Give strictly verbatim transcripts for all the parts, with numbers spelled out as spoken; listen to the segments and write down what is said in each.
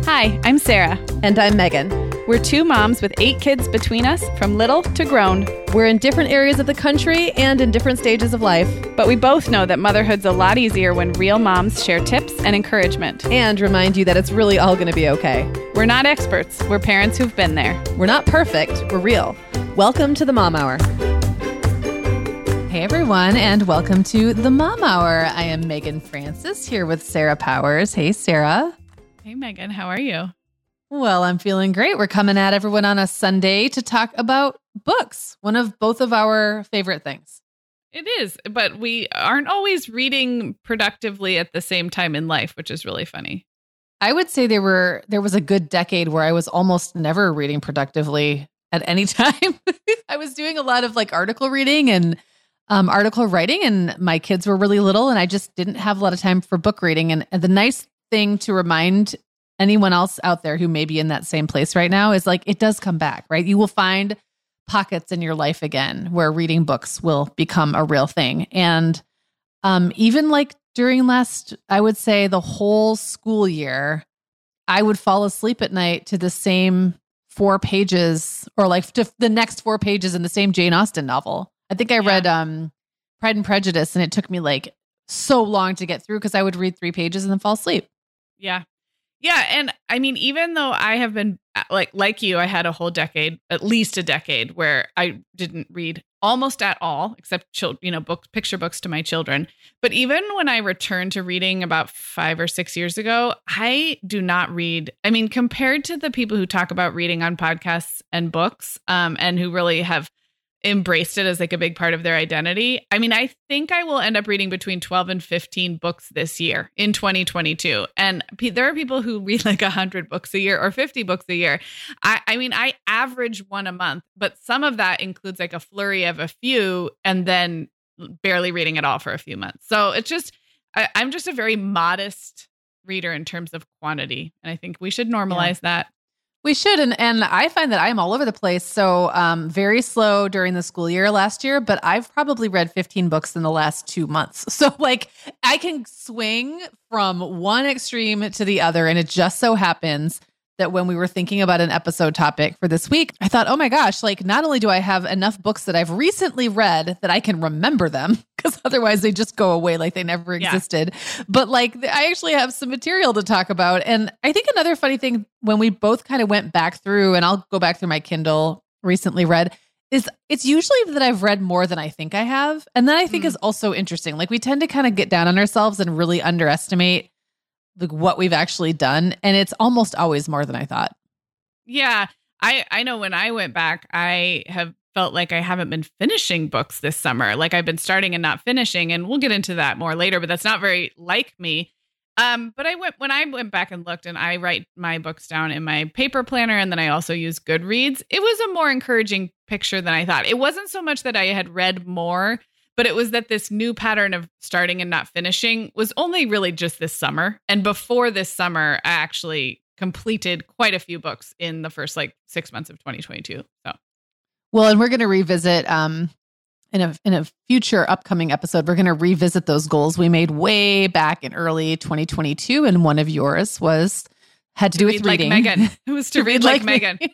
Hi, I'm Sarah. And I'm Megan. We're two moms with eight kids between us, from little to grown. We're in different areas of the country and in different stages of life. But we both know that motherhood's a lot easier when real moms share tips and encouragement. And remind you that it's really all going to be okay. We're not experts. We're parents who've been there. We're not perfect. We're real. Welcome to the Mom Hour. Hey everyone, and welcome to the Mom Hour. I am Megan Francis here with Sarah Powers. Hey Sarah. Hey Megan, how are you? Well, I'm feeling great. We're coming at everyone on a Sunday to talk about books, one of both of our favorite things. It is, but we aren't always reading productively at the same time in life, which is really funny. I would say there were there was a good decade where I was almost never reading productively at any time. I was doing a lot of like article reading and um, article writing, and my kids were really little, and I just didn't have a lot of time for book reading. And, and the nice thing to remind anyone else out there who may be in that same place right now is like, it does come back, right? You will find pockets in your life again where reading books will become a real thing. And um, even like during last, I would say the whole school year, I would fall asleep at night to the same four pages or like to the next four pages in the same Jane Austen novel. I think I Yeah. read um, Pride and Prejudice, and it took me like so long to get through because I would read three pages and then fall asleep. Yeah. Yeah. And I mean, even though I have been like, like you, I had a whole decade, at least a decade where I didn't read almost at all, except, chil- you know, books, picture books to my children. But even when I returned to reading about five or six years ago, I do not read. I mean, compared to the people who talk about reading on podcasts and books, um, and who really have embraced it as like a big part of their identity. I mean, I think I will end up reading between twelve and fifteen books this year in twenty twenty-two. And p- there are people who read like one hundred books a year or fifty books a year. I, I mean, I average one a month, but some of that includes like a flurry of a few and then barely reading at all for a few months. So it's just, I, I'm just a very modest reader in terms of quantity. And I think we should normalize yeah. that. We should. And, and I find that I'm all over the place. So um, very slow during the school year last year, but I've probably read fifteen books in the last two months. So like I can swing from one extreme to the other. And it just so happens that when we were thinking about an episode topic for this week, I thought, oh my gosh, like not only do I have enough books that I've recently read that I can remember them, because otherwise they just go away like they never existed. Yeah. But like I actually have some material to talk about. And I think another funny thing when we both kind of went back through, and I'll go back through my Kindle recently read, is it's usually that I've read more than I think I have. And that I think mm. is also interesting. Like we tend to kind of get down on ourselves and really underestimate like what we've actually done. And it's almost always more than I thought. Yeah. I, I know when I went back, I have felt like I haven't been finishing books this summer. Like I've been starting and not finishing, and we'll get into that more later, but that's not very like me. Um, but I went, when I went back and looked, and I write my books down in my paper planner, and then I also use Goodreads. It was a more encouraging picture than I thought. It wasn't so much that I had read more, but it was that this new pattern of starting and not finishing was only really just this summer. And before this summer, I actually completed quite a few books in the first like six months of twenty twenty-two. So, well, and we're going to revisit um, in a in a future upcoming episode. We're going to revisit those goals we made way back in early twenty twenty-two, and one of yours was had to, to do with reading. Like Megan. It was to, to read, read like, like Megan.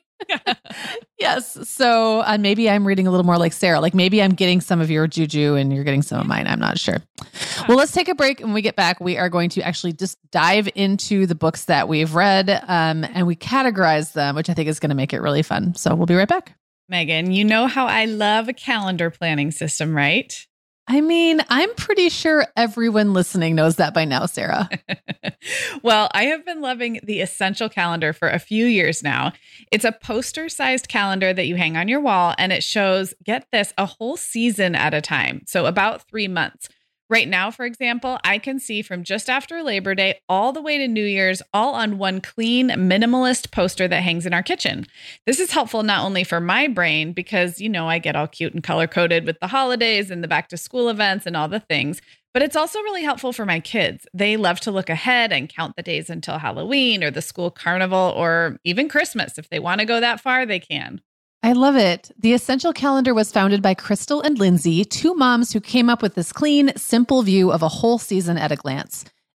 Yes. So uh, maybe I'm reading a little more like Sarah. Like maybe I'm getting some of your juju and you're getting some of mine. I'm not sure. Well, let's take a break. When we get back, we are going to actually just dive into the books that we've read um, and we categorize them, which I think is going to make it really fun. So we'll be right back. Megan, you know how I love a calendar planning system, right? I mean, I'm pretty sure everyone listening knows that by now, Sarah. Well, I have been loving the Essential Calendar for a few years now. It's a poster-sized calendar that you hang on your wall, and it shows, get this, a whole season at a time. So about three months. Right now, for example, I can see from just after Labor Day all the way to New Year's, all on one clean, minimalist poster that hangs in our kitchen. This is helpful not only for my brain, because, you know, I get all cute and color-coded with the holidays and the back-to-school events and all the things, but it's also really helpful for my kids. They love to look ahead and count the days until Halloween or the school carnival or even Christmas. If they want to go that far, they can. I love it. The Essential Calendar was founded by Crystal and Lindsay, two moms who came up with this clean, simple view of a whole season at a glance.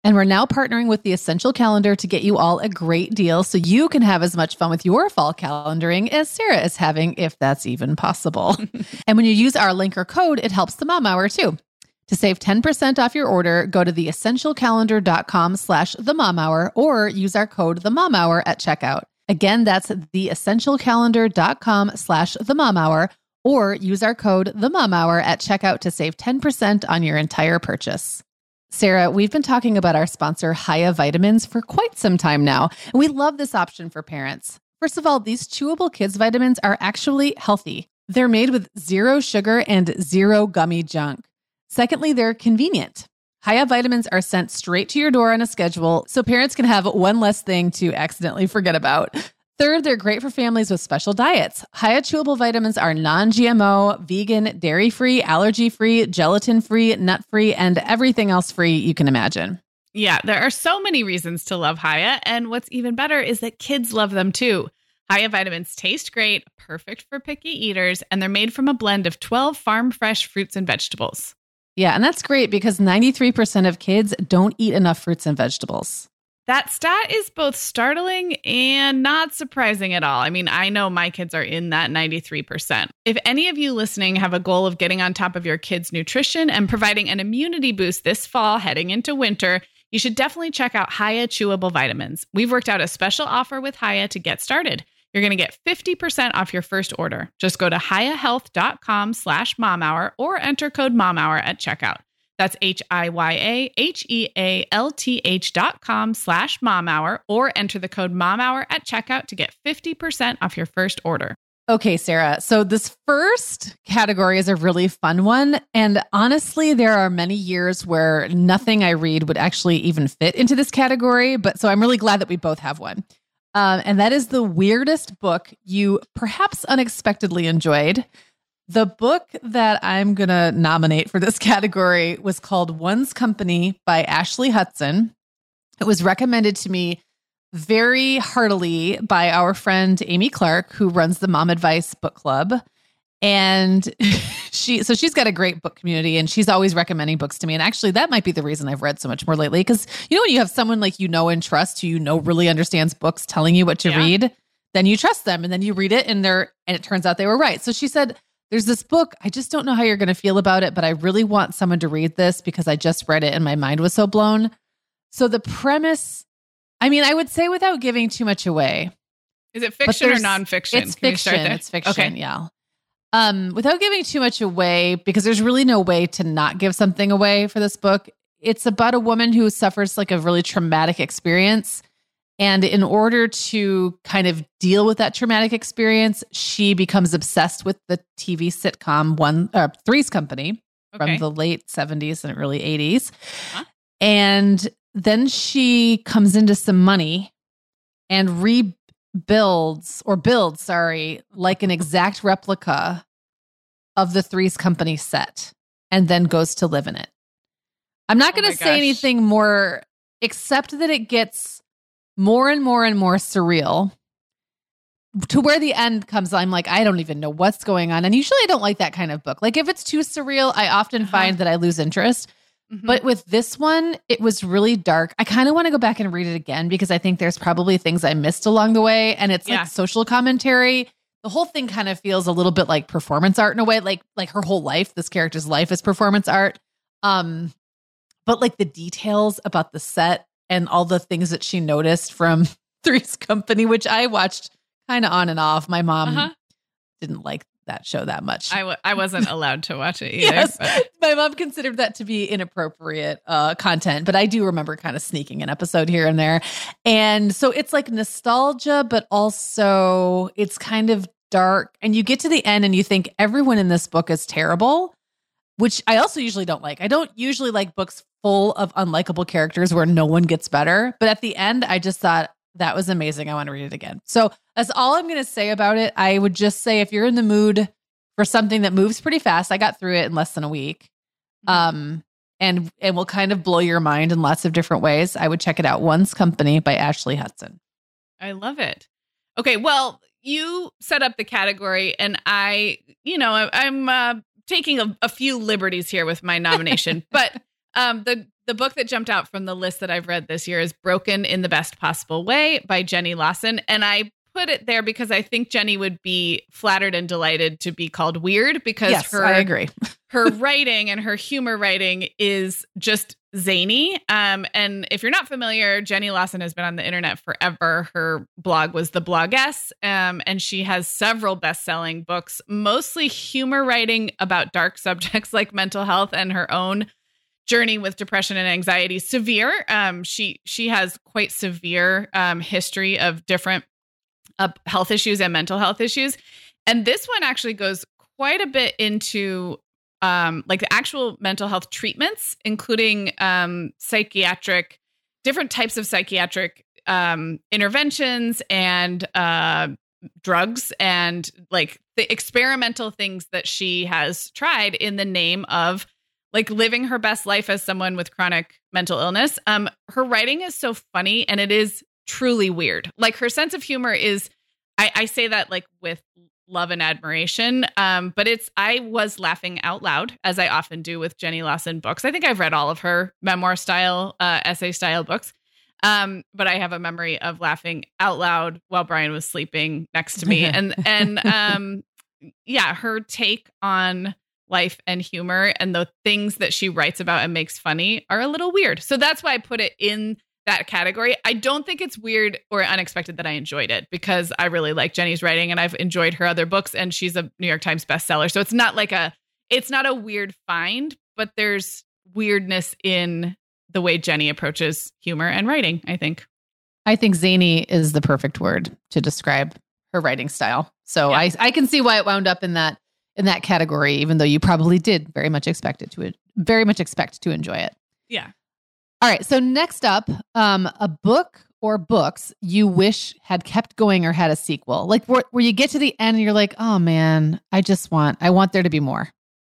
And we're now partnering with the Essential Calendar to get you all a great deal so you can have as much fun with your fall calendaring as Sarah is having, if that's even possible. And when you use our link or code, it helps the Mom Hour too. To save ten percent off your order, go to theessentialcalendar.com slash the Mom Hour or use our code the Mom Hour at checkout. Again, that's theessentialcalendar.com slash the Mom Hour or use our code the Mom Hour at checkout to save ten percent on your entire purchase. Sarah, we've been talking about our sponsor, Hiya Vitamins, for quite some time now, and we love this option for parents. First of all, these chewable kids vitamins are actually healthy. They're made with zero sugar and zero gummy junk. Secondly, they're convenient. Hiya Vitamins are sent straight to your door on a schedule, so parents can have one less thing to accidentally forget about. Third, they're great for families with special diets. Hiya chewable vitamins are non-G M O, vegan, dairy-free, allergy-free, gelatin-free, nut-free, and everything else free you can imagine. Yeah, there are so many reasons to love Hiya, and what's even better is that kids love them too. Hiya vitamins taste great, perfect for picky eaters, and they're made from a blend of twelve farm-fresh fruits and vegetables. Yeah, and that's great because ninety-three percent of kids don't eat enough fruits and vegetables. That stat is both startling and not surprising at all. I mean, I know my kids are in that ninety-three percent. If any of you listening have a goal of getting on top of your kids' nutrition and providing an immunity boost this fall heading into winter, you should definitely check out Hiya Chewable Vitamins. We've worked out a special offer with Hiya to get started. You're going to get fifty percent off your first order. Just go to hiyahealth.com slash momhour or enter code momhour at checkout. That's H-I-Y-A-H-E-A-L-T-H dot com slash momhour or enter the code momhour at checkout to get fifty percent off your first order. Okay, Sarah. So this first category is a really fun one. And honestly, there are many years where nothing I read would actually even fit into this category. But so I'm really glad that we both have one. Um, and that is the weirdest book you perhaps unexpectedly enjoyed. The book that I'm going to nominate for this category was called One's Company by Ashley Hudson. It was recommended to me very heartily by our friend Amy Clark, who runs the Mom Advice Book Club. And she, so she's got a great book community and she's always recommending books to me. And actually that might be the reason I've read so much more lately. Cause you know, when you have someone like, you know, and trust who, you know, really understands books telling you what to yeah. read, then you trust them and then you read it and they're, and it turns out they were right. So she said, there's this book. I just don't know how you're going to feel about it, but I really want someone to read this because I just read it and my mind was so blown. So the premise, I mean, I would say without giving too much away. Is it fiction or nonfiction? It's Can fiction. It's fiction. Okay. Yeah. Um, without giving too much away, because there's really no way to not give something away for this book. It's about a woman who suffers like a really traumatic experience. And in order to kind of deal with that traumatic experience, she becomes obsessed with the T V sitcom One uh, Three's Company Okay. from the late seventies and early eighties. Huh? And then she comes into some money and rebuilds or builds, sorry, like an exact replica of the Three's Company set and then goes to live in it. I'm not Oh going my to say gosh. anything more except that it gets more and more and more surreal to where the end comes. I'm like, I don't even know what's going on. And usually I don't like that kind of book. Like if it's too surreal, I often Uh-huh. find that I lose interest. Mhm. But with this one, it was really dark. I kind of want to go back and read it again because I think there's probably things I missed along the way. And it's Yeah. like social commentary. The whole thing kind of feels a little bit like performance art in a way, like like her whole life, this character's life is performance art. Um, but like the details about the set and all the things that she noticed from Three's Company, which I watched kind of on and off. My mom Uh-huh. didn't like that show that much. I, w- I wasn't allowed to watch it either. Yes, but- my mom considered that to be inappropriate uh, content, but I do remember kind of sneaking an episode here and there. And so it's like nostalgia, but also it's kind of dark. And you get to the end and you think everyone in this book is terrible, which I also usually don't like. I don't usually like books full of unlikable characters where no one gets better. But at the end, I just thought that was amazing. I want to read it again. So that's all I'm going to say about it. I would just say if you're in the mood for something that moves pretty fast, I got through it in less than a week. Um, and and will kind of blow your mind in lots of different ways. I would check it out. One's Company by Ashley Hudson. I love it. Okay, well, you set up the category, and I, you know, I, I'm uh, taking a, a few liberties here with my nomination, but um, the the book that jumped out from the list that I've read this year is Broken in the Best Possible Way by Jenny Lawson. And I put it there because I think Jenny would be flattered and delighted to be called weird because yes, her, I agree. her writing and her humor writing is just zany. Um, and if you're not familiar, Jenny Lawson has been on the internet forever. Her blog was The Bloggess, um, and she has several best-selling books, mostly humor writing about dark subjects like mental health and her own journey with depression and anxiety. Severe. Um, she she has quite severe um, history of different uh, health issues and mental health issues. And this one actually goes quite a bit into um, like the actual mental health treatments, including um, psychiatric, different types of psychiatric um, interventions and uh, drugs and like the experimental things that she has tried in the name of like living her best life as someone with chronic mental illness. Um, her writing is so funny and it is truly weird. Like her sense of humor is, I, I say that like with love and admiration. Um, but it's, I was laughing out loud as I often do with Jenny Lawson books. I think I've read all of her memoir style, uh, essay style books. Um, but I have a memory of laughing out loud while Brian was sleeping next to me. and, and, um, yeah, her take on life and humor and the things that she writes about and makes funny are a little weird. So that's why I put it in that category. I don't think it's weird or unexpected that I enjoyed it because I really like Jenny's writing and I've enjoyed her other books and she's a New York Times bestseller. So it's not like a, it's not a weird find, but there's weirdness in the way Jenny approaches humor and writing, I think. I think zany is the perfect word to describe her writing style. So yeah. I, I can see why it wound up in that in that category, even though you probably did very much expect it to very much expect to enjoy it. Yeah. All right. So next up, um, a book or books you wish had kept going or had a sequel, like where, where you get to the end and you're like, oh man, I just want, I want there to be more.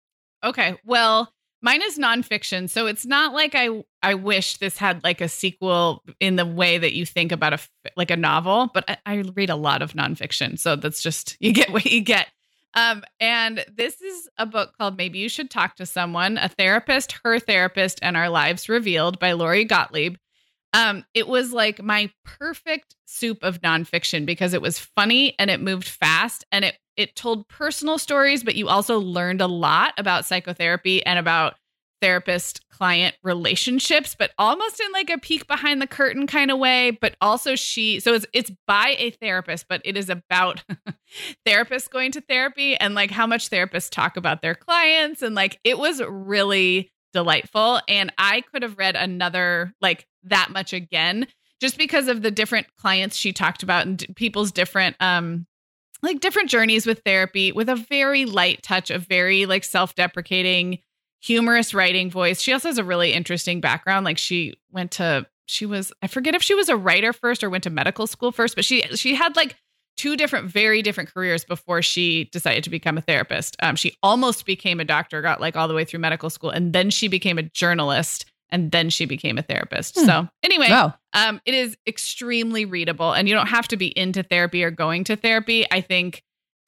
Okay. Well, mine is nonfiction. So it's not like I, I wish this had like a sequel in the way that you think about a, like a novel, but I, I read a lot of nonfiction. So that's just, you get what you get. Um, and this is a book called Maybe You Should Talk to Someone, A Therapist, Her Therapist, and Our Lives Revealed by Lori Gottlieb. Um, it was like my perfect soup of nonfiction because it was funny and it moved fast and it, it told personal stories, but you also learned a lot about psychotherapy and about therapist-client relationships, but almost in like a peek behind the curtain kind of way. But also she, so it's it's by a therapist, but it is about therapists going to therapy and like how much therapists talk about their clients. And like, it was really delightful. And I could have read another like that much again, just because of the different clients she talked about and d- people's different, um, like different journeys with therapy with a very light touch of very like self-deprecating, humorous writing voice. She also has a really interesting background. Like she went to, she was, I forget if she was a writer first or went to medical school first, but she, she had like two different, very different careers before she decided to become a therapist. Um, she almost became a doctor, got like all the way through medical school. And then she became a journalist and then she became a therapist. Hmm. So anyway, wow. um, it is extremely readable and you don't have to be into therapy or going to therapy, I think,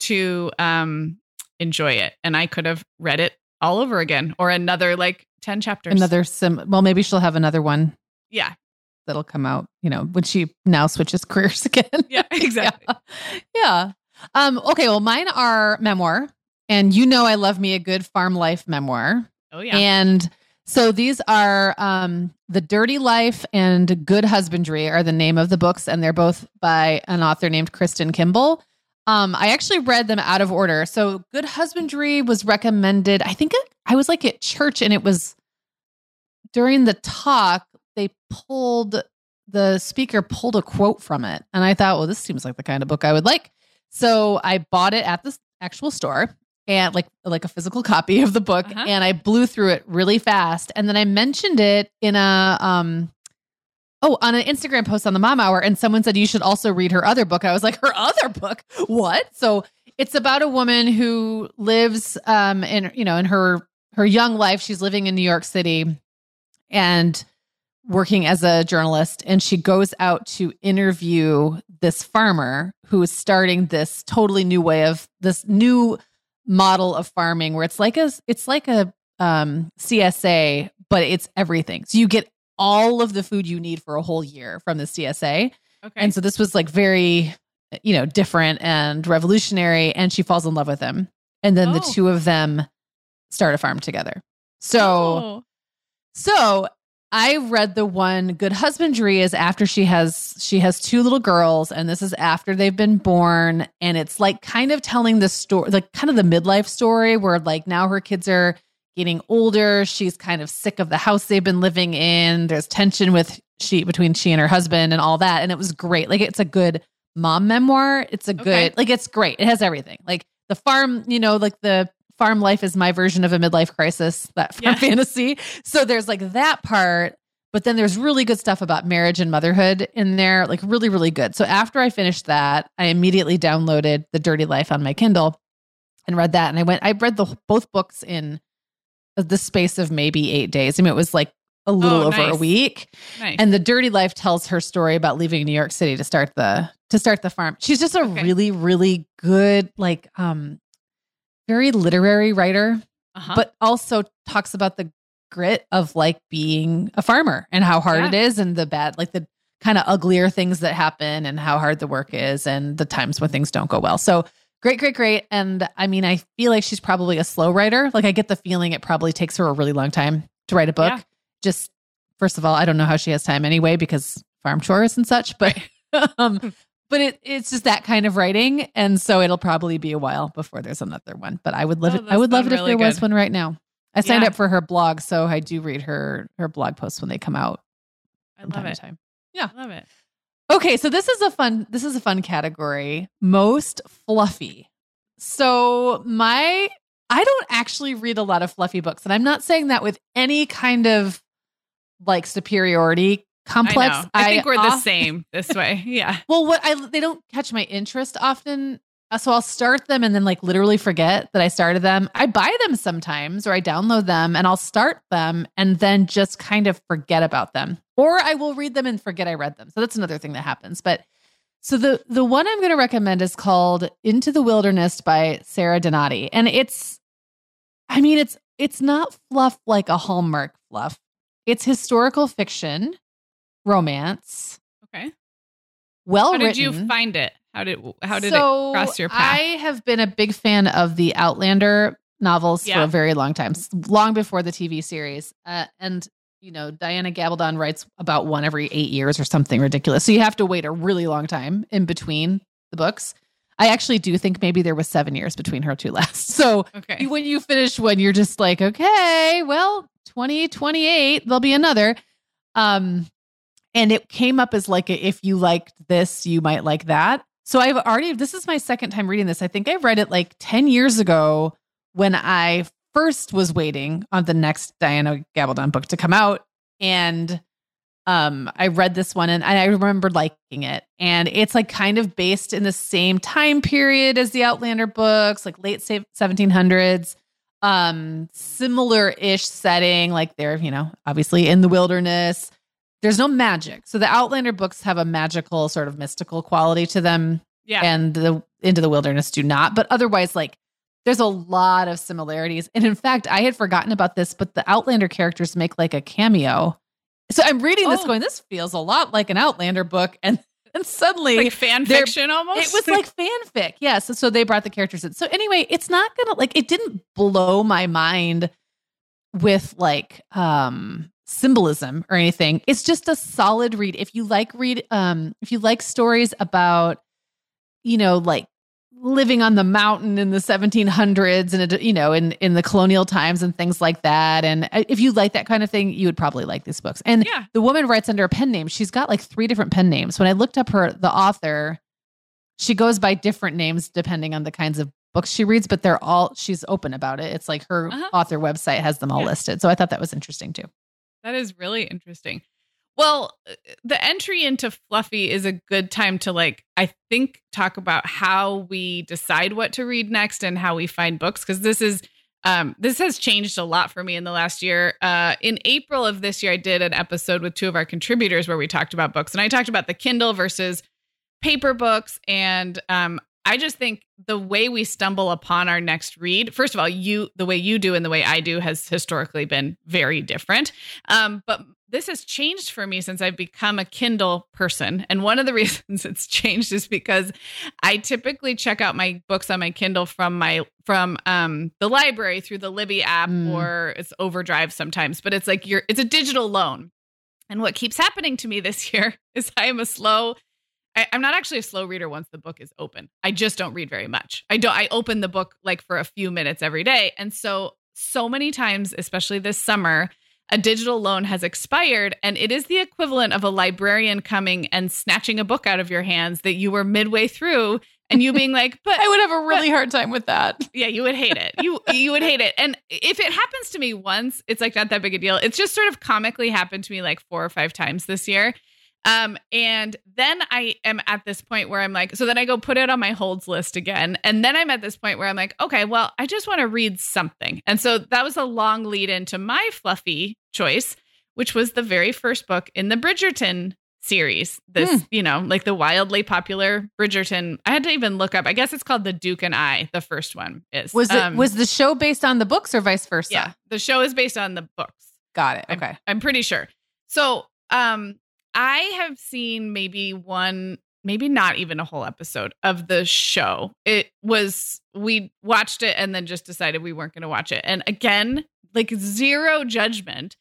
to um, enjoy it. And I could have read it all over again or another like ten chapters. Another sim. Well, maybe she'll have another one. Yeah. That'll come out, you know, when she now switches careers again. Yeah, exactly. yeah. yeah. Um, okay. Well, mine are memoir and you know, I love me a good farm life memoir. Oh yeah. And so these are, um, The Dirty Life and Good Husbandry are the name of the books. And they're both by an author named Kristen Kimball. Um, I actually read them out of order. So Good Husbandry was recommended. I think it, I was like at church and it was during the talk, they pulled, the speaker pulled a quote from it. And I thought, well, this seems like the kind of book I would like. So I bought it at the actual store and like, like a physical copy of the book. Uh-huh. And I blew through it really fast. And then I mentioned it in a, um, Oh, on an Instagram post on the Mom Hour, and someone said you should also read her other book. I was like, her other book? What? So it's about a woman who lives um, in, you know, in her her young life. She's living in New York City and working as a journalist, and she goes out to interview this farmer who is starting this totally new way of this new model of farming, where it's like a it's like a um, C S A, but it's everything. So you get all of the food you need for a whole year from the C S A. Okay. And so this was like very, you know, different and revolutionary. And she falls in love with him. And then Oh. the two of them start a farm together. So, Oh. so I read the one Good Husbandry is after she has, she has two little girls, and this is after they've been born. And it's like kind of telling the story, like kind of the midlife story where like now her kids are getting older. She's kind of sick of the house they've been living in. There's tension with she between she and her husband and all that. And it was great. Like it's a good mom memoir. It's a good, Okay. like it's great. It has everything. Like the farm, you know, like the farm life is my version of a midlife crisis, that farm Yeah. fantasy. So there's like that part, but then there's really good stuff about marriage and motherhood in there, like really, really good. So after I finished that, I immediately downloaded The Dirty Life on my Kindle and read that. And I went, I read the both books in the space of maybe eight days. I mean, it was like a little Oh, over a nice. week. Nice. And The Dirty Life tells her story about leaving New York City to start the to start the farm. She's just a Okay. really, really good, like um, very literary writer, uh-huh. but also talks about the grit of like being a farmer and how hard Yeah. it is, and the bad, like the kind of uglier things that happen, and how hard the work is, and the times when things don't go well. So great, great, great. And I mean, I feel like she's probably a slow writer. Like I get the feeling it probably takes her a really long time to write a book. Yeah. Just first of all, I don't know how she has time anyway because farm chores and such, but um, but it it's just that kind of writing, and so it'll probably be a while before there's another one. But I would love Oh, it. I those would love sound it if really there was good. one right now. I signed Yeah. up for her blog, so I do read her her blog posts when they come out I from love time it. to time. I love it. Okay, so this is a fun this is a fun category. Most fluffy. So my I don't actually read a lot of fluffy books, and I'm not saying that with any kind of like superiority complex. I know. I think we're the off- same this way. Yeah. Well, what I they don't catch my interest often. Uh, So I'll start them and then like literally forget that I started them. I buy them sometimes or I download them and I'll start them and then just kind of forget about them. Or I will read them and forget I read them. So that's another thing that happens. But so the the one I'm going to recommend is called Into the Wilderness by Sarah Donati. And it's I mean it's it's not fluff like a Hallmark fluff. It's historical fiction, romance, Okay. well How did written. you find it? How did how did So it cross your path? I have been a big fan of the Outlander novels for Yeah. a very long time, s- long before the T V series. Uh, and, you know, Diana Gabaldon writes about one every eight years or something ridiculous. So you have to wait a really long time in between the books. I actually do think maybe there was seven years between her two last. So okay. when you finish one, you're just like, okay, well, twenty twenty-eight, there'll be another. Um, and it came up as like, a, if you liked this, you might like that. So I've already, this is my second time reading this. I think I read it like ten years ago when I first was waiting on the next Diana Gabaldon book to come out. And um, I read this one and I remember liking it. And it's like kind of based in the same time period as the Outlander books, like late seventeen hundreds, um, similar-ish setting. Like they're, you know, obviously in the wilderness. There's no magic. So the Outlander books have a magical sort of mystical quality to them. Yeah. And the Into the Wilderness do not. But otherwise, like there's a lot of similarities. And in fact, I had forgotten about this, but the Outlander characters make like a cameo. So I'm reading this Oh. going, this feels a lot like an Outlander book. And and suddenly like fan they're- fiction almost. it was like fanfic. Yes. So, so they brought the characters in. So anyway, it's not gonna like it didn't blow my mind with like um symbolism or anything. It's just a solid read. If you like read um if you like stories about, you know, like living on the mountain in the seventeen hundreds and, you know, in, in the colonial times and things like that. And if you like that kind of thing, you would probably like these books. And Yeah. the woman writes under a pen name. She's got like three different pen names. When I looked up her, the author, she goes by different names depending on the kinds of books she reads, but they're all, she's open about it. It's like her Uh-huh. author website has them all Yeah. listed. So I thought that was interesting too. That is really interesting. Well, the entry into Fluffy is a good time to like, I think, talk about how we decide what to read next and how we find books. Cause this is, um, this has changed a lot for me in the last year. Uh, in April of this year, I did an episode with two of our contributors where we talked about books, and I talked about the Kindle versus paper books. And, um, I just think the way we stumble upon our next read, first of all, you, the way you do and the way I do has historically been very different. Um, but this has changed for me since I've become a Kindle person. And one of the reasons it's changed is because I typically check out my books on my Kindle from my, from um, the library through the Libby app, mm. or it's Overdrive sometimes, but it's like you're, it's a digital loan. And what keeps happening to me this year is I am a slow I, I'm not actually a slow reader once the book is open. I just don't read very much. I don't, I open the book like for a few minutes every day. And so, so many times, especially this summer, a digital loan has expired, and it is the equivalent of a librarian coming and snatching a book out of your hands that you were midway through and you being like, but I would have a really but, hard time with that. Yeah, you would hate it. You, you would hate it. And if it happens to me once, it's like not that big a deal. It's just sort of comically happened to me like four or five times this year. Um, and then I am at this point where I'm like, so then I go put it on my holds list again. And then I'm at this point where I'm like, okay, well, I just want to read something. And so that was a long lead into my fluffy choice, which was the very first book in the Bridgerton series. This, hmm. you know, like the wildly popular Bridgerton. I had to even look up, I guess it's called The Duke and I. The first one is. Was it, um, was the show based on the books or vice versa? Yeah, the show is based on the books. Got it. Okay. I'm, I'm pretty sure. So, um, I have seen maybe one, maybe not even a whole episode of the show. It was, we watched it and then just decided we weren't going to watch it. And again, like zero judgment,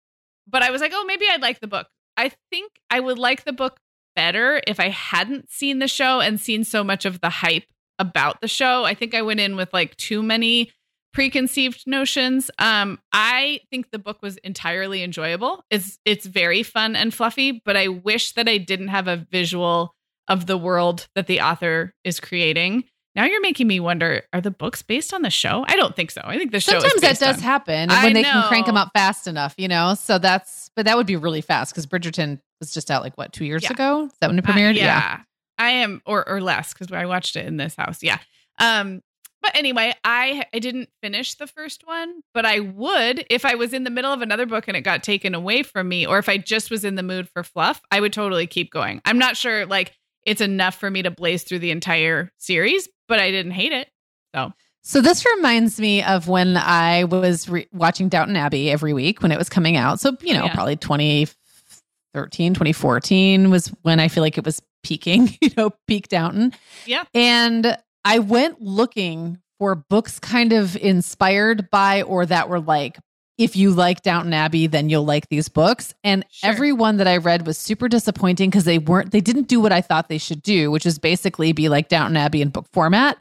but I was like, oh, maybe I'd like the book. I think I would like the book better if I hadn't seen the show and seen so much of the hype about the show. I think I went in with like too many preconceived notions. Um, I think the book was entirely enjoyable. It's it's very fun and fluffy, but I wish that I didn't have a visual of the world that the author is creating. Now you're making me wonder, are the books based on the show? I don't think so. I think the show Sometimes is based that does on. happen I when they know. can crank them out fast enough, you know? So that's, but that would be really fast because Bridgerton was just out like what, two years Yeah. ago? Is that when it premiered? Uh, yeah. yeah. I am, or or less, because I watched it in this house. Yeah. Um, But anyway, I I didn't finish the first one, but I would if I was in the middle of another book and it got taken away from me, or if I just was in the mood for fluff, I would totally keep going. I'm not sure like it's enough for me to blaze through the entire series, but I didn't hate it. So, so this reminds me of when I was re- watching Downton Abbey every week when it was coming out. So, you know, oh, yeah. probably twenty thirteen, twenty fourteen was when I feel like it was peaking, you know, peak Downton. Yeah. And I went looking for books kind of inspired by or that were like, if you like Downton Abbey, then you'll like these books. And Sure. every one that I read was super disappointing because they weren't, they didn't do what I thought they should do, which is basically be like Downton Abbey in book format.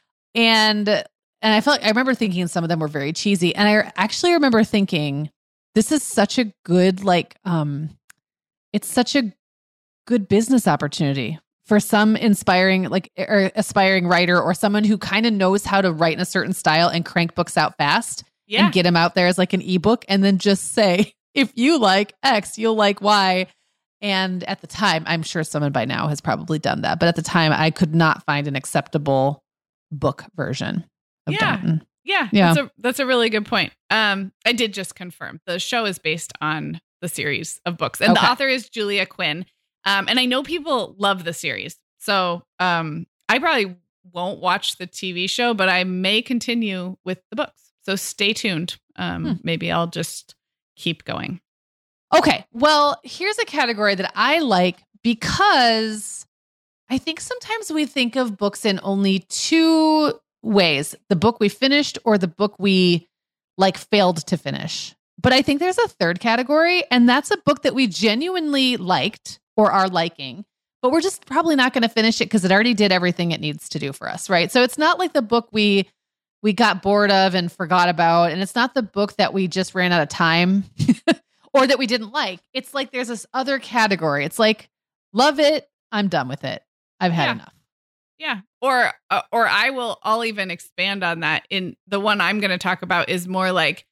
And and I felt like I remember thinking some of them were very cheesy. And I actually remember thinking, this is such a good, like, um, it's such a good business opportunity for some inspiring, like, or aspiring writer or someone who kind of knows how to write in a certain style and crank books out fast Yeah. and get them out there as like an ebook and then just say, if you like X, you'll like Y. And at the time, I'm sure someone by now has probably done that. But at the time, I could not find an acceptable book version of Yeah. Downton. Yeah, Yeah. that's a that's a really good point. Um, I did just confirm the show is based on the series of books, and Okay. the author is Julia Quinn. Um, and I know people love the series, so um, I probably won't watch the T V show, but I may continue with the books. So stay tuned. Um, Hmm. Maybe I'll just keep going. Okay. Well, here's a category that I like because I think sometimes we think of books in only two ways, the book we finished or the book we like failed to finish. But I think there's a third category, and that's a book that we genuinely liked or are liking, but we're just probably not going to finish it because it already did everything it needs to do for us, right? So it's not like the book we we got bored of and forgot about, and it's not the book that we just ran out of time or that we didn't like. It's like there's this other category. It's like, love it, I'm done with it. I've had Yeah. enough. Yeah. Or uh, or I will I'll even expand on that. In the one I'm going to talk about is more like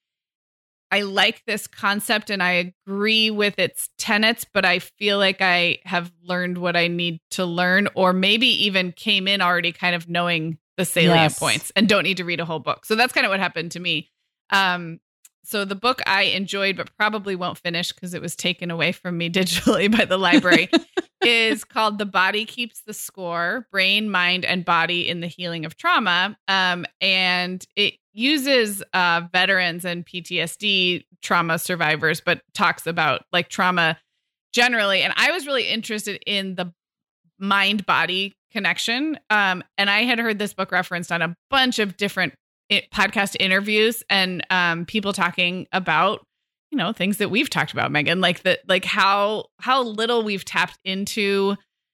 I like this concept and I agree with its tenets, but I feel like I have learned what I need to learn, or maybe even came in already kind of knowing the salient Yes. points and don't need to read a whole book. So that's kind of what happened to me. Um, so the book I enjoyed, but probably won't finish because it was taken away from me digitally by the library, is called The Body Keeps the Score, Brain, Mind, and Body in the Healing of Trauma. Um, and it uses uh, veterans and P T S D trauma survivors, but talks about like trauma generally. And I was really interested in the mind-body connection. Um, and I had heard this book referenced on a bunch of different it, podcast interviews and um, people talking about, you know, things that we've talked about, Megan, like that, like how, how little we've tapped into,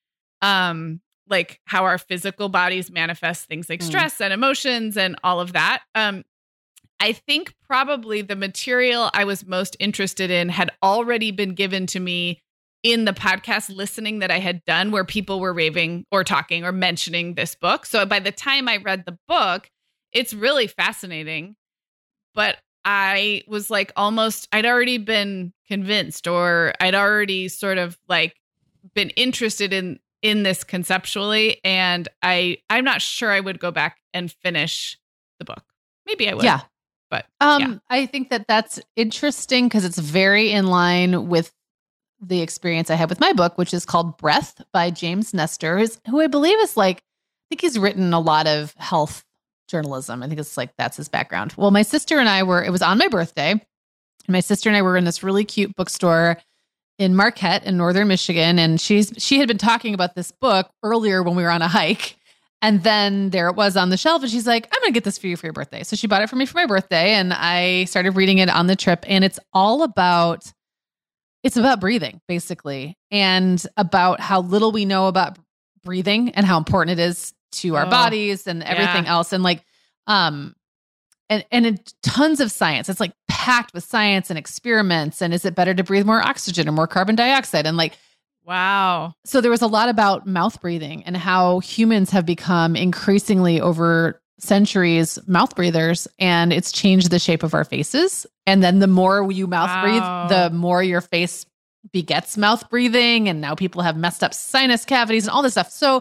um, like how our physical bodies manifest things like mm. stress and emotions and all of that. Um, I think probably the material I was most interested in had already been given to me in the podcast listening that I had done where people were raving or talking or mentioning this book. So by the time I read the book, it's really fascinating, but I was like almost, I'd already been convinced or I'd already sort of like been interested in, in this conceptually. And I, I'm not sure I would go back and finish the book. Maybe I would. Yeah. But um, yeah. I think that that's interesting because it's very in line with the experience I had with my book, which is called Breath by James Nestor, who's, who I believe is like, I think he's written a lot of health journalism. I think it's like, that's his background. Well, my sister and I were, it was on my birthday. And my sister and I were in this really cute bookstore in Marquette in Northern Michigan. And she's, she had been talking about this book earlier when we were on a hike. And then there it was on the shelf. And she's like, I'm going to get this for you for your birthday. So she bought it for me for my birthday. And I started reading it on the trip. And it's all about, it's about breathing, basically. And about how little we know about breathing and how important it is to our oh, bodies and everything yeah. else. And like, um, and, and it, tons of science. It's like packed with science and experiments. And is it better to breathe more oxygen or more carbon dioxide? And like, wow. So there was a lot about mouth breathing and how humans have become increasingly over centuries mouth breathers, and it's changed the shape of our faces. And then the more you mouth wow. breathe, the more your face begets mouth breathing. And now people have messed up sinus cavities and all this stuff. So,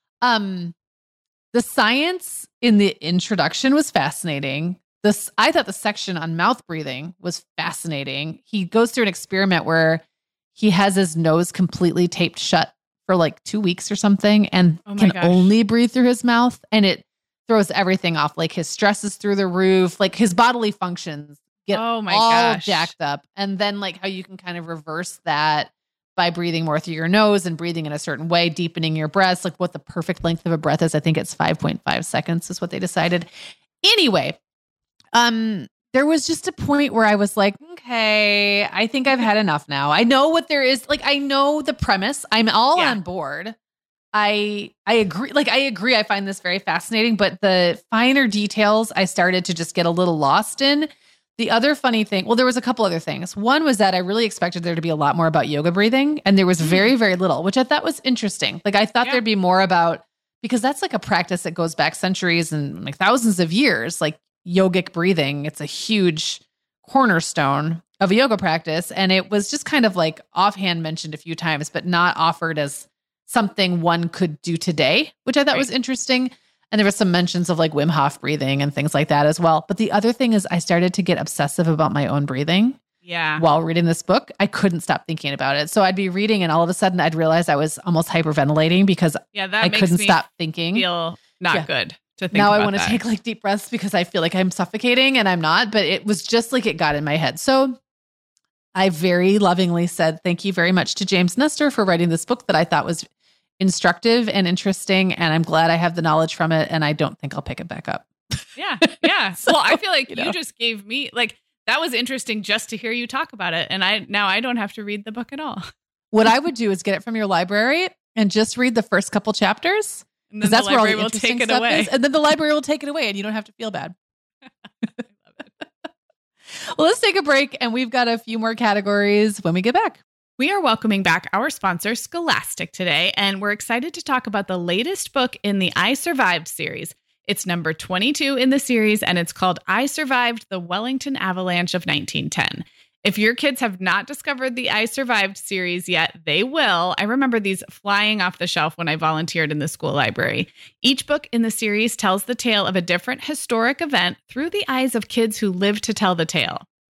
um, the science in the introduction was fascinating. This, I thought the section on mouth breathing was fascinating. He goes through an experiment where he has his nose completely taped shut for like two weeks or something and oh can gosh. only breathe through his mouth. And it throws everything off. Like his stress is through the roof, like his bodily functions get oh my all gosh. jacked up. And then like how you can kind of reverse that by breathing more through your nose and breathing in a certain way, deepening your breaths, like what the perfect length of a breath is. I think it's five point five seconds is what they decided. Anyway, um, there was just a point where I was like, okay, I think I've had enough now. I know what there is. Like, I know the premise. I'm all yeah. on board. I, I agree. Like, I agree. I find this very fascinating, but the finer details I started to just get a little lost in. The other funny thing, well, there was a couple other things. One was that I really expected there to be a lot more about yoga breathing, and there was very, very little, which I thought was interesting. Like, I thought yeah. there'd be more about, because that's like a practice that goes back centuries and like thousands of years, like yogic breathing. It's a huge cornerstone of a yoga practice. And it was just kind of like offhand mentioned a few times, but not offered as something one could do today, which I thought right. was interesting. And there was some mentions of like Wim Hof breathing and things like that as well. But the other thing is I started to get obsessive about my own breathing. Yeah. While reading this book, I couldn't stop thinking about it. So I'd be reading and all of a sudden I'd realize I was almost hyperventilating because yeah, that I makes couldn't me stop thinking. Feel not yeah. good to think now about I want to that. take like deep breaths because I feel like I'm suffocating and I'm not, but it was just like it got in my head. So I very lovingly said, thank you very much to James Nestor for writing this book that I thought was instructive and interesting. And I'm glad I have the knowledge from it. And I don't think I'll pick it back up. Yeah. Yeah. so, well, I feel like you, you know. just gave me like, that was interesting just to hear you talk about it. And I, now I don't have to read the book at all. What I would do is get it from your library and just read the first couple chapters. And then that's the where all library the will interesting take it stuff away. is. And then the library will take it away and you don't have to feel bad. I love it. Well, let's take a break and we've got a few more categories when we get back. We are welcoming back our sponsor, Scholastic, today, and we're excited to talk about the latest book in the I Survived series. It's number twenty-two in the series, and it's called I Survived the Wellington Avalanche of nineteen ten. If your kids have not discovered the I Survived series yet, they will. I remember these flying off the shelf when I volunteered in the school library. Each book in the series tells the tale of a different historic event through the eyes of kids who live to tell the tale.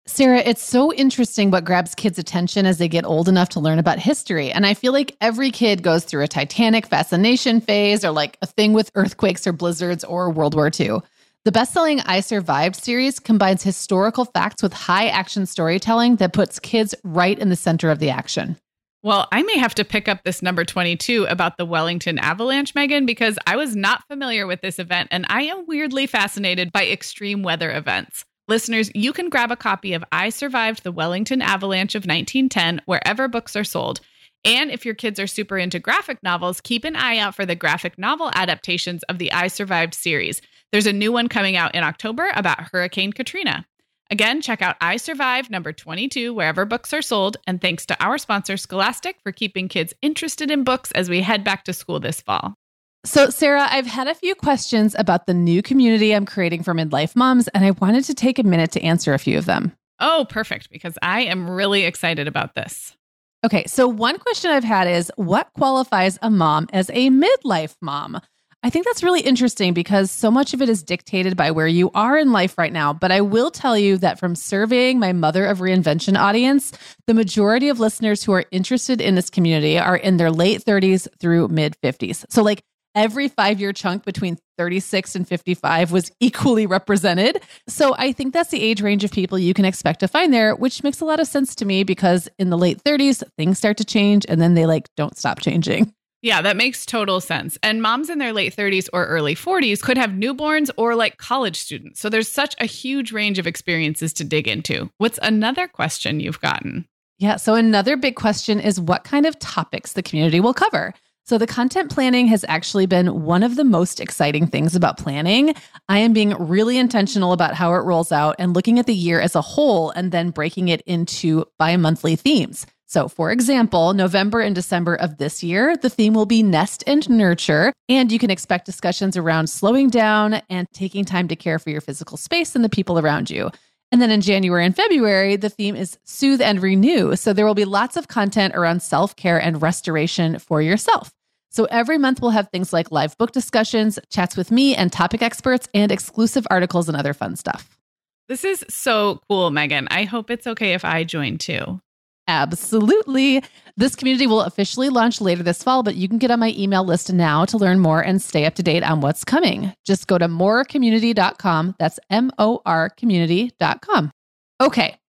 Sarah, it's so interesting what grabs kids' attention as they get old enough to learn about history. And I feel like every kid goes through a Titanic fascination phase or like a thing with earthquakes or blizzards or World War Two. The best-selling I Survived series combines historical facts with high-action storytelling that puts kids right in the center of the action. Well, I may have to pick up this number twenty-two about the Wellington Avalanche, Megan, because I was not familiar with this event, and I am weirdly fascinated by extreme weather events. Listeners, you can grab a copy of I Survived the Wellington Avalanche of nineteen ten wherever books are sold. And if your kids are super into graphic novels, keep an eye out for the graphic novel adaptations of the I Survived series. There's a new one coming out in October about Hurricane Katrina. Again, check out I Survived number twenty-two wherever books are sold. And thanks to our sponsor, Scholastic, for keeping kids interested in books as we head back to school this fall. So, Sarah, I've had a few questions about the new community I'm creating for midlife moms, and I wanted to take a minute to answer a few of them. Oh, perfect, because I am really excited about this. Okay, so one question I've had is, what qualifies a mom as a midlife mom? I think that's really interesting because so much of it is dictated by where you are in life right now. But I will tell you that from surveying my Mother of Reinvention audience, the majority of listeners who are interested in this community are in their late thirties through mid fifties. So like every five-year chunk between thirty-six and fifty-five was equally represented. So I think that's the age range of people you can expect to find there, which makes a lot of sense to me because in the late thirties, things start to change and then they like don't stop changing. Yeah, that makes total sense. And moms in their late thirties or early forties could have newborns or like college students. So there's such a huge range of experiences to dig into. What's another question you've gotten? Yeah, so another big question is what kind of topics the community will cover. So the content planning has actually been one of the most exciting things about planning. I am being really intentional about how it rolls out and looking at the year as a whole and then breaking it into bi-monthly themes. So for example, November and December of this year, the theme will be nest and nurture, and you can expect discussions around slowing down and taking time to care for your physical space and the people around you. And then in January and February, the theme is soothe and renew. So there will be lots of content around self-care and restoration for yourself. So every month we'll have things like live book discussions, chats with me and topic experts, and exclusive articles and other fun stuff. This is so cool, Megan. I hope it's okay if I join too. Absolutely. This community will officially launch later this fall, but you can get on my email list now to learn more and stay up to date on what's coming. Just go to more community dot com. That's M O R community dot com. Okay,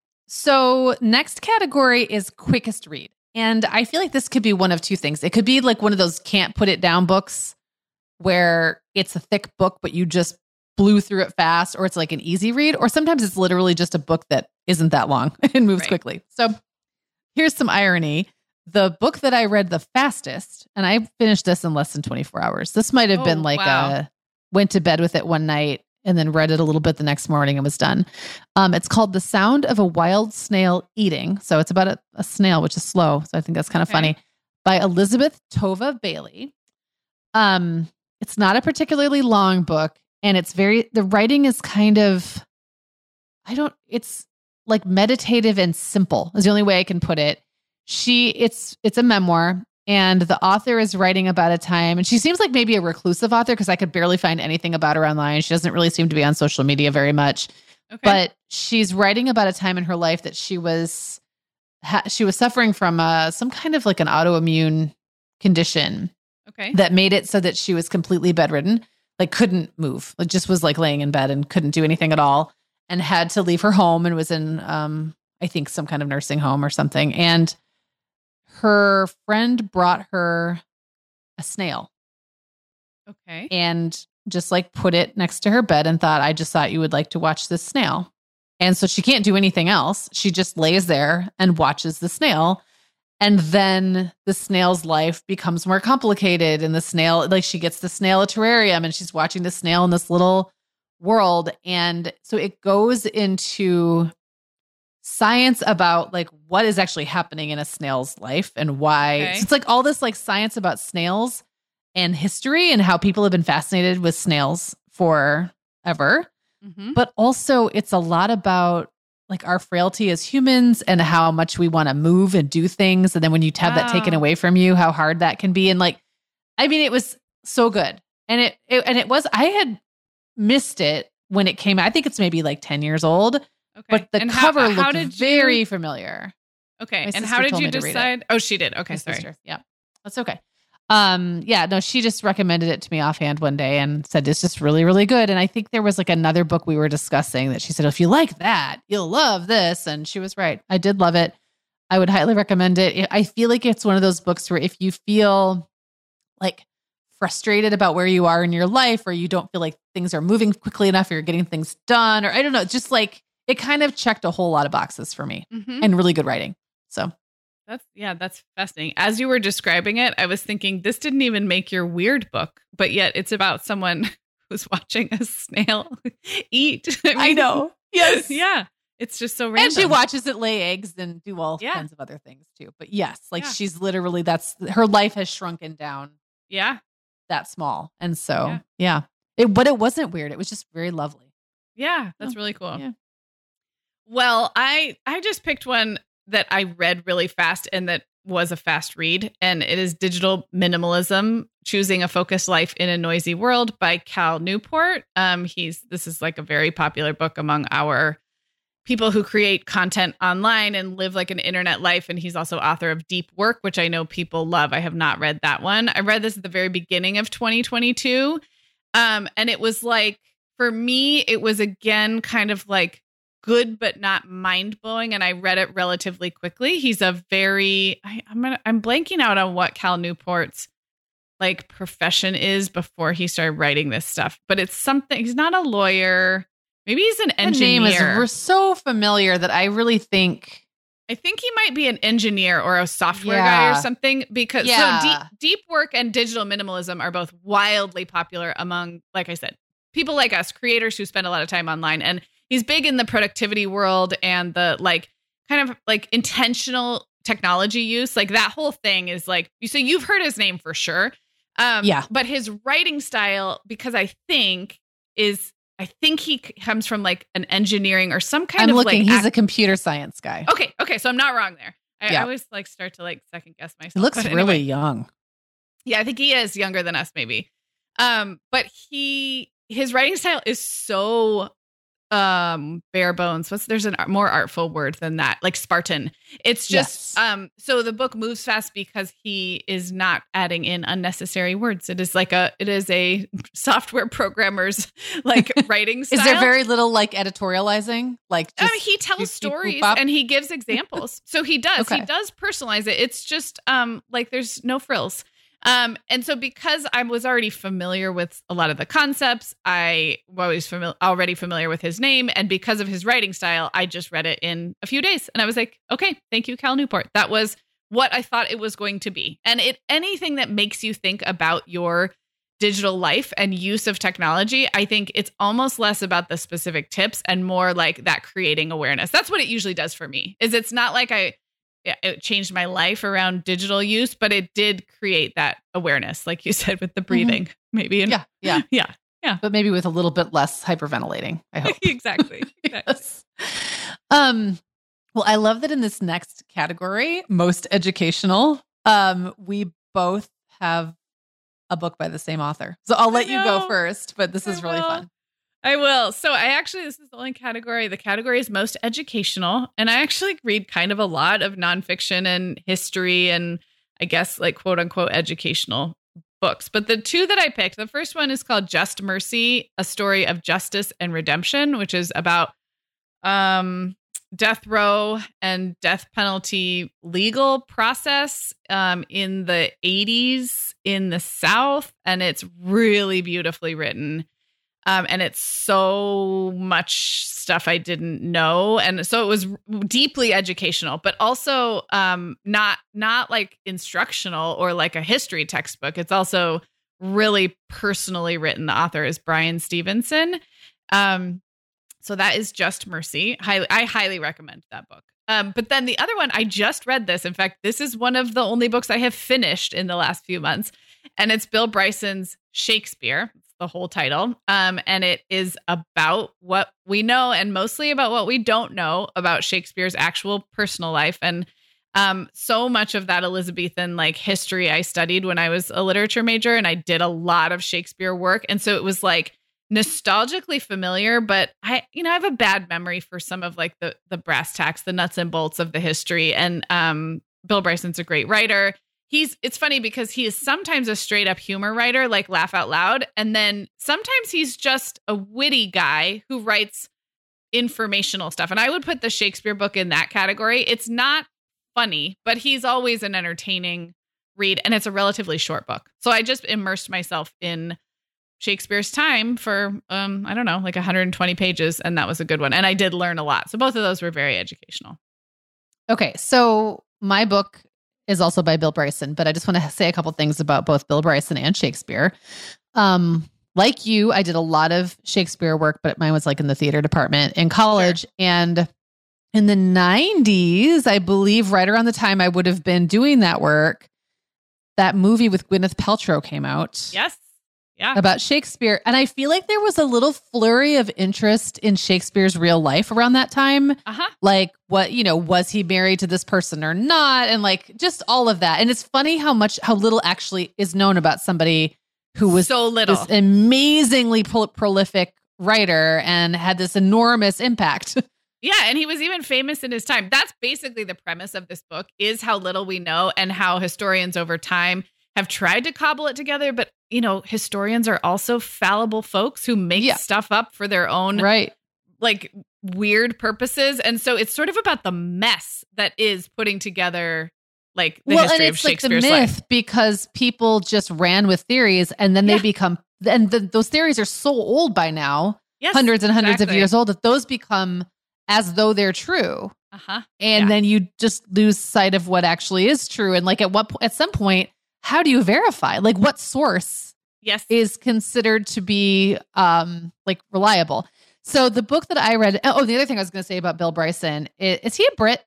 so next category is quickest read. And I feel like this could be one of two things. It could be like one of those can't put it down books where it's a thick book, but you just blew through it fast, or it's like an easy read, or sometimes it's literally just a book that isn't that long and moves Right. quickly. So here's some irony. The book that I read the fastest, and I finished this in less than twenty-four hours. This might have Oh, been like wow. a went to bed with it one night and then read it a little bit the next morning and was done. Um, it's called The Sound of a Wild Snail Eating. So it's about a, a snail, which is slow. So I think that's kind of Okay. funny. By Elizabeth Tova Bailey. Um, it's not a particularly long book, and it's very, the writing is kind of, I don't, it's like meditative and simple is the only way I can put it. She, it's, it's a memoir. And the author is writing about a time, and she seems like maybe a reclusive author because I could barely find anything about her online. She doesn't really seem to be on social media very much, Okay. but she's writing about a time in her life that she was ha- she was suffering from uh, some kind of like an autoimmune condition okay. that made it so that she was completely bedridden, like couldn't move, like just was like laying in bed and couldn't do anything at all, and had to leave her home and was in, um, I think, some kind of nursing home or something. And her friend brought her a snail Okay. and just like put it next to her bed and thought, I just thought you would like to watch this snail. And so she can't do anything else. She just lays there and watches the snail. And then the snail's life becomes more complicated. And the snail, like she gets the snail a terrarium and she's watching the snail in this little world. And so it goes into science about like what is actually happening in a snail's life and why. Okay. So it's like all this like science about snails and history and how people have been fascinated with snails forever. Mm-hmm. But also it's a lot about like our frailty as humans and how much we want to move and do things. And then when you have that taken Wow. away from you, how hard that can be. And like, I mean, it was so good. And it, it and it was, I had missed it when it came out. I think it's maybe like ten years old. Okay. But the And how- cover how looked did very you- familiar. Okay. My And how sister did told you me to read it. decide? Oh, she did. Okay. My Sorry. sister. Yeah, that's okay. Um, yeah, no, she just recommended it to me offhand one day and said, it's just really, really good. And I think there was like another book we were discussing that she said, if you like that, you'll love this. And she was right. I did love it. I would highly recommend it. I feel like it's one of those books where if you feel like frustrated about where you are in your life, or you don't feel like things are moving quickly enough, or you're getting things done, or I don't know, just like it kind of checked a whole lot of boxes for me Mhm. and really good writing. So That's yeah, that's fascinating. As you were describing it, I was thinking this didn't even make your weird book, but yet it's about someone who's watching a snail eat. I, I mean, know. Yes. Yeah. It's just so random. And she watches it lay eggs and do all Yeah. kinds of other things too. But yes, like Yeah. she's literally, that's her life has shrunken down Yeah. that small. And so, Yeah. yeah, it, but it wasn't weird. It was just very lovely. Yeah. That's Oh, really cool. yeah. Well, I I just picked one that I read really fast and that was a fast read, and it is Digital Minimalism: Choosing a Focused Life in a Noisy World by Cal Newport. Um, he's this is like a very popular book among our people who create content online and live like an internet life. And he's also author of Deep Work, which I know people love. I have not read that one. I read this at the very beginning of twenty twenty-two. Um, and it was like, for me, it was again kind of like good, but not mind blowing. And I read it relatively quickly. He's a very, I, I'm gonna, I'm blanking out on what Cal Newport's like profession is before he started writing this stuff, but it's something, he's not a lawyer. Maybe he's an engineer. The name is we're so familiar that I really think. I think he might be an engineer or a software Yeah. guy or something, because Yeah. so deep, deep work and digital minimalism are both wildly popular among, like I said, people like us, creators who spend a lot of time online. And he's big in the productivity world and the like kind of like intentional technology use. Like that whole thing is like, so you've heard his name for sure. Um, Yeah. But his writing style, because I think is, I think he c- comes from like an engineering or some kind I'm of looking, like he's a computer science guy. Okay, okay, so I'm not wrong there. I, Yeah. I always like start to like second guess myself. He looks but really anyway. young. Yeah, I think he is younger than us, maybe. Um, but he his writing style is so um bare bones. What's there's a ar- more artful word than that, like Spartan. It's just Yes. um so the book moves fast because he is not adding in unnecessary words. It is like a it is a software programmer's like writing style. Is there very little like editorializing? Like, I just mean, he tells beep, beep, stories boop, bop? and he gives examples. So he does. He Okay. does personalize it. It's just um like there's no frills. Um and so because I was already familiar with a lot of the concepts, I was familiar already familiar with his name, and because of his writing style, I just read it in a few days and I was like, "Okay, thank you, Cal Newport." That was what I thought it was going to be. And it anything that makes you think about your digital life and use of technology, I think it's almost less about the specific tips and more like that creating awareness. That's what it usually does for me. Is it's not like I yeah, it changed my life around digital use, but it did create that awareness, like you said, with the breathing, maybe. And, Yeah, yeah, yeah, but maybe with a little bit less hyperventilating, I hope. exactly. exactly. Yes. Um, well, I love that in this next category, most educational, um, we both have a book by the same author. So I'll let I you go know. first, but this I is really will. fun. I will. So I actually, this is the only category. The category is most educational. And I actually read kind of a lot of nonfiction and history and I guess like quote unquote educational books. But the two that I picked, the first one is called Just Mercy, A Story of Justice and Redemption, which is about um, death row and death penalty legal process um, in the eighties in the South. And it's really beautifully written. Um, and it's so much stuff I didn't know. And so it was deeply educational, but also um, not not like instructional or like a history textbook. It's also really personally written. The author is Brian Stevenson. Um, so that is Just Mercy. Highly, I highly recommend that book. Um, but then the other one, I just read this. In fact, this is one of the only books I have finished in the last few months. And it's Bill Bryson's Shakespeare. The whole title. Um, and it is about what we know and mostly about what we don't know about Shakespeare's actual personal life. And um, so much of that Elizabethan like history I studied when I was a literature major, and I did a lot of Shakespeare work. And so it was like nostalgically familiar, but I, you know, I have a bad memory for some of like the the brass tacks, the nuts and bolts of the history. And um, Bill Bryson's a great writer. He's, it's funny because he is sometimes a straight up humor writer, like laugh out loud. And then sometimes he's just a witty guy who writes informational stuff. And I would put the Shakespeare book in that category. It's not funny, but he's always an entertaining read. And it's a relatively short book. So I just immersed myself in Shakespeare's time for, um, I don't know, like one hundred twenty pages. And that was a good one. And I did learn a lot. So both of those were very educational. Okay. So my book is also by Bill Bryson, but I just want to say a couple things about both Bill Bryson and Shakespeare. Um, like you, I did a lot of Shakespeare work, but mine was like in the theater department in college. Sure. And in the nineties, I believe right around the time I would have been doing that work, that movie with Gwyneth Paltrow came out. Yes. Yeah. About Shakespeare. And I feel like there was a little flurry of interest in Shakespeare's real life around that time. Uh-huh. Like what, you know, was he married to this person or not? And like just all of that. And it's funny how much, how little actually is known about somebody who was so little, this amazingly pro- prolific writer and had this enormous impact. Yeah. And he was even famous in his time. That's basically the premise of this book, is how little we know and how historians over time have tried to cobble it together. But, you know, historians are also fallible folks who make yeah. stuff up for their own right. like weird purposes. And so it's sort of about the mess that is putting together like the well, history and it's of Shakespeare's like the myth life. Because people just ran with theories and then yeah. they become, and the, those theories are so old by now, yes, hundreds and hundreds exactly. of years old, that those become as though they're true. Uh-huh. And yeah. then you just lose sight of what actually is true. And like at what, at some point, how do you verify? Like what source yes. is considered to be um, like reliable? So the book that I read, oh, the other thing I was going to say about Bill Bryson, is, is he a Brit?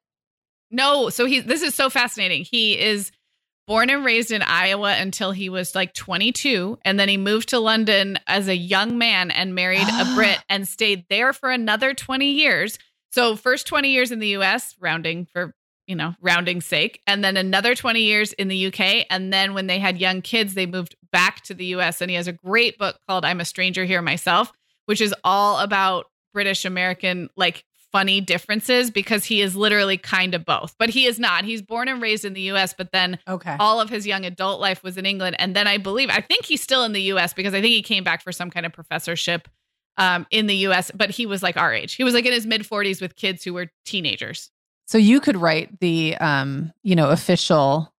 No. So he, this is so fascinating. He is born and raised in Iowa until he was like twenty-two. And then he moved to London as a young man and married a Brit and stayed there for another twenty years. So first twenty years in the U S, rounding for, you know, rounding sake, and then another twenty years in the U K. And then when they had young kids, they moved back to the U S. And he has a great book called I'm a Stranger Here Myself, which is all about British American, like funny differences, because he is literally kind of both, but he is not. He's born and raised in the U S, but then okay. all of his young adult life was in England. And then I believe, I think he's still in the U S because I think he came back for some kind of professorship um, in the U S, but he was like our age. He was like in his mid forties with kids who were teenagers. So you could write the, um, you know, official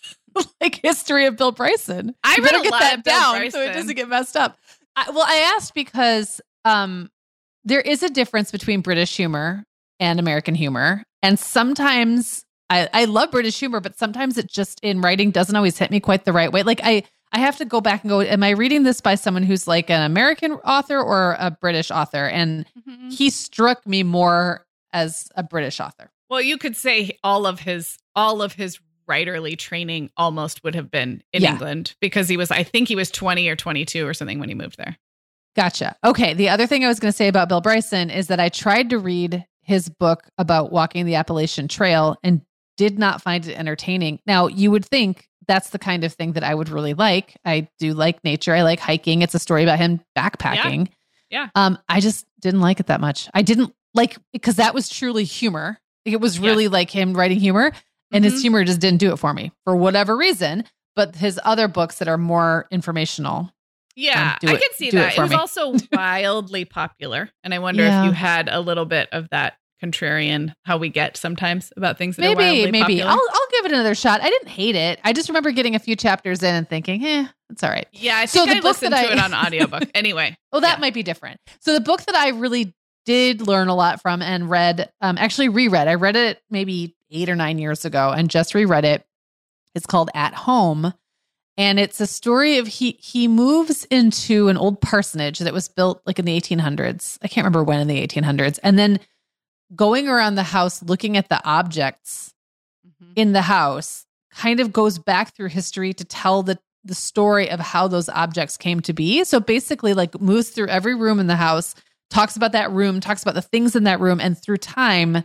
like history of Bill Bryson. I you read better a get lot that of Bill down Bryson. so it doesn't get messed up. I, well, I asked because um, there is a difference between British humor and American humor, and sometimes I, I love British humor, but sometimes it just in writing doesn't always hit me quite the right way. Like I, I have to go back and go, am I reading this by someone who's like an American author or a British author? And mm-hmm. he struck me more as a British author. Well, you could say all of his all of his writerly training almost would have been in yeah. England, because he was, I think he was twenty or twenty-two or something when he moved there. Gotcha. Okay. The other thing I was going to say about Bill Bryson is that I tried to read his book about walking the Appalachian Trail and did not find it entertaining. Now, you would think that's the kind of thing that I would really like. I do like nature. I like hiking. It's a story about him backpacking. Yeah. yeah. Um, I just didn't like it that much. I didn't like, because that was truly humor. It was really yeah. like him writing humor, and mm-hmm. his humor just didn't do it for me for whatever reason. But his other books that are more informational. Yeah, um, I it, can see that. It, it was me. also wildly popular. And I wonder yeah. if you had a little bit of that contrarian, how we get sometimes about things that maybe, are wildly maybe. popular. I'll, I'll give it another shot. I didn't hate it. I just remember getting a few chapters in and thinking, eh, it's all right. Yeah, I think so the I book listened that to I, it on audiobook. Anyway. Well, that yeah. might be different. So the book that I really did learn a lot from and read, um, actually reread. I read it maybe eight or nine years ago and just reread it. It's called At Home. And it's a story of he he moves into an old parsonage that was built like in the eighteen hundreds. I can't remember when in the eighteen hundreds. And then going around the house, looking at the objects mm-hmm. in the house, kind of goes back through history to tell the, the story of how those objects came to be. So basically like moves through every room in the house, talks about that room, talks about the things in that room, and through time,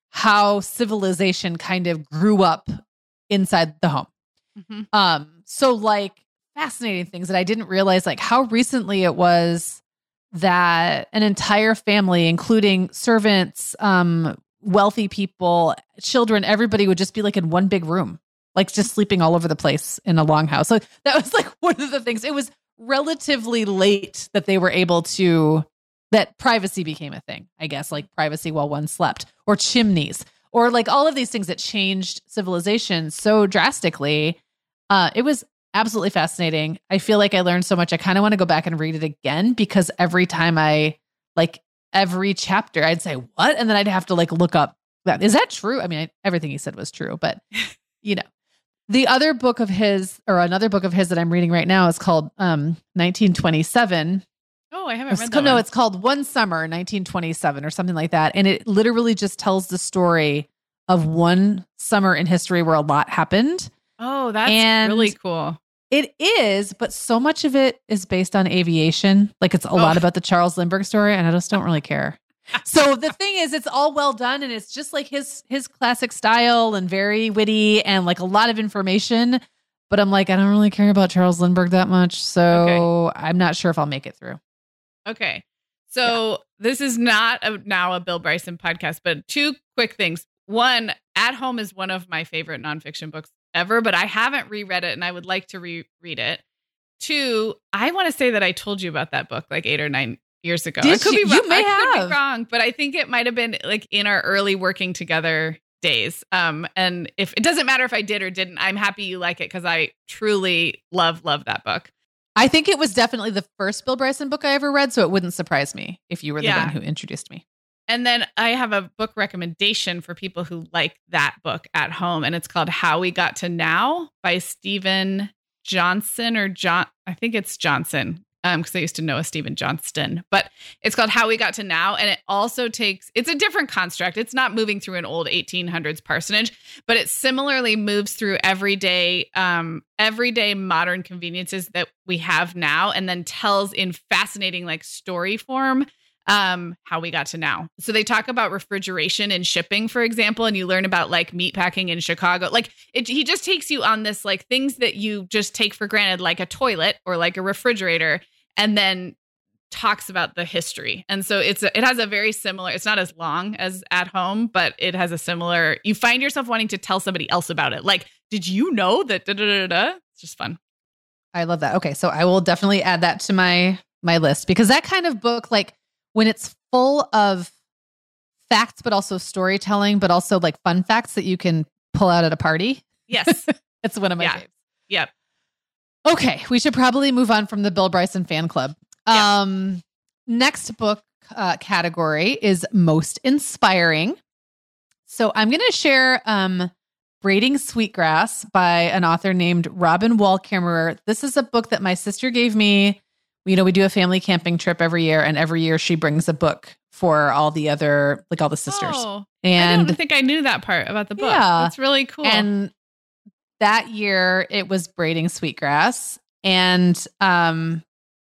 how civilization kind of grew up inside the home. Mm-hmm. Um, so like fascinating things that I didn't realize, like how recently it was that an entire family, including servants, um, wealthy people, children, everybody would just be like in one big room, like just sleeping all over the place in a longhouse. So that was like one of the things. It was relatively late that they were able to, that privacy became a thing, I guess, like privacy while one slept, or chimneys, or like all of these things that changed civilization so drastically. Uh, it was absolutely fascinating. I feel like I learned so much. I kind of want to go back and read it again, because every time I, like every chapter, I'd say, what? And then I'd have to like look up that. Is that true? I mean, I, everything he said was true, but you know. The other book of his, or another book of his that I'm reading right now is called um, nineteen twenty-seven. Oh, I haven't read it's, that No, one. it's called One Summer, nineteen twenty-seven or something like that. And it literally just tells the story of one summer in history where a lot happened. Oh, that's And really cool. It is, but so much of it is based on aviation. Like it's a lot Oh. about the Charles Lindbergh story, and I just don't really care. So the thing is, it's all well done, and it's just like his his classic style and very witty and like a lot of information. But I'm like, I don't really care about Charles Lindbergh that much, so I'm not sure if I'll make it through. Okay. So this is not a, now a Bill Bryson podcast, but two quick things. One, At Home is one of my favorite nonfiction books ever, but I haven't reread it and I would like to reread it. Two, I want to say that I told you about that book like eight or nine years ago. Did I could you? be wrong. You may I could have. be wrong, but I think it might have been like in our early working together days. Um, and if it doesn't matter if I did or didn't, I'm happy you like it because I truly love, love that book. I think it was definitely the first Bill Bryson book I ever read, so it wouldn't surprise me if you were the Yeah. one who introduced me. And then I have a book recommendation for people who like that book At Home, and it's called How We Got to Now by Stephen Johnson or John. I think it's Johnson. Um, because I used to know a Stephen Johnston, but it's called How We Got to Now. And it also takes, it's a different construct. It's not moving through an old eighteen hundreds parsonage, but it similarly moves through everyday, um, everyday modern conveniences that we have now, and then tells in fascinating, like story form, um, how we got to now. So they talk about refrigeration and shipping, for example, and you learn about like meat packing in Chicago. Like it, he just takes you on this, like things that you just take for granted, like a toilet or like a refrigerator, and then talks about the history. And so it's a, it has a very similar, it's not as long as At Home, but it has a similar, you find yourself wanting to tell somebody else about it. Like, did you know that? Da, da, da, da? It's just fun. I love that. Okay, so I will definitely add that to my my list, because that kind of book, like when it's full of facts, but also storytelling, but also like fun facts that you can pull out at a party. Yes. It's one of my Yeah. faves. Yep. Okay, we should probably move on from the Bill Bryson fan club. Yeah. Um, next book uh, category is most inspiring. So I'm going to share um, Braiding Sweetgrass by an author named Robin Wall Kimmerer. This is a book that my sister gave me. You know, we do a family camping trip every year, and every year she brings a book for all the other, like all the sisters. Oh, and I don't think I knew that part about the book. Yeah. That's really cool. And that year it was Braiding Sweetgrass. And um,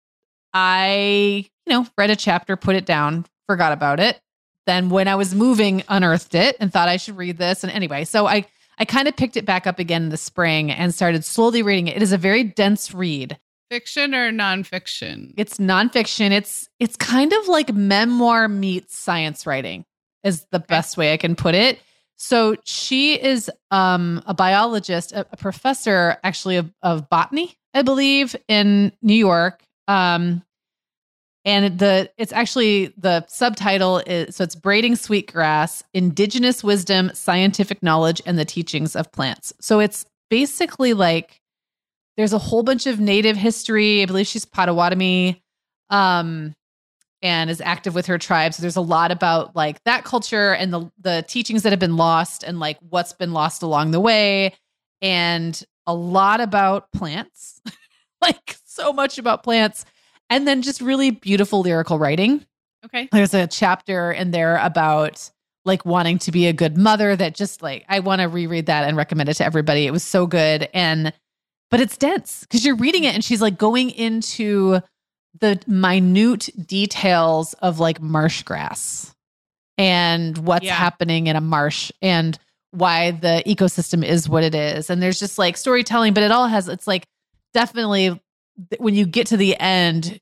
I, you know, read a chapter, put it down, forgot about it. Then when I was moving, unearthed it and thought I should read this. And anyway, so I, I kind of picked it back up again in the spring and started slowly reading it. It is a very dense read. Fiction or nonfiction? It's nonfiction. It's it's kind of like memoir meets science writing is the best way I can put it. So she is um, a biologist, a, a professor actually of, of botany, I believe, in New York. Um, and the it's actually the subtitle is, so it's Braiding Sweetgrass, Indigenous Wisdom, Scientific Knowledge, and the Teachings of Plants. So it's basically like there's a whole bunch of native history. I believe she's Potawatomi, um, and is active with her tribe. So there's a lot about like that culture and the the teachings that have been lost and like what's been lost along the way, and a lot about plants, like so much about plants, and then just really beautiful lyrical writing. Okay. There's a chapter in there about like wanting to be a good mother that just like, I want to reread that and recommend it to everybody. It was so good. And but it's dense because you're reading it and she's like going into the minute details of like marsh grass and what's Yeah. happening in a marsh and why the ecosystem is what it is. And there's just like storytelling, but it all has, it's like definitely when you get to the end,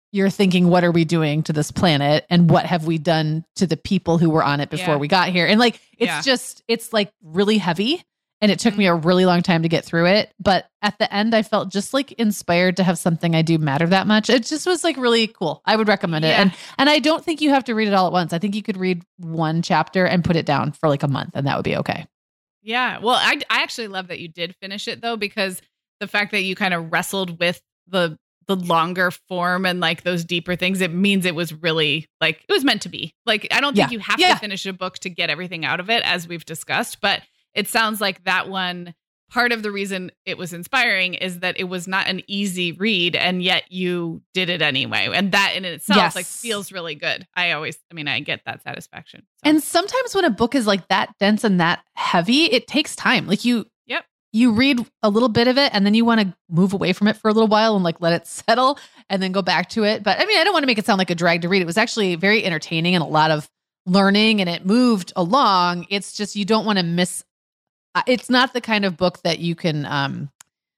you're thinking, what are we doing to this planet? And what have we done to the people who were on it before Yeah. we got here? And like, it's Yeah. just, it's like really heavy. And it took Mhm. me a really long time to get through it. But at the end, I felt just like inspired to have something I do matter that much. It just was like really cool. I would recommend it. Yeah. And and I don't think you have to read it all at once. I think you could read one chapter and put it down for like a month, and that would be okay. Yeah. Well, I, I actually love that you did finish it though, because the fact that you kind of wrestled with the the longer form and like those deeper things, it means it was really like it was meant to be. Like, I don't think Yeah. you have Yeah. to finish a book to get everything out of it, as we've discussed, but it sounds like that one, part of the reason it was inspiring is that it was not an easy read, and yet you did it anyway. And that in itself Yes. like feels really good. I always, I mean, I get that satisfaction. So. And sometimes when a book is like that dense and that heavy, it takes time. Like you, Yep. you read a little bit of it and then you want to move away from it for a little while and like let it settle and then go back to it. But I mean, I don't want to make it sound like a drag to read. It was actually very entertaining and a lot of learning, and it moved along. It's just, you don't want to miss. uh, It's not the kind of book that you can, um,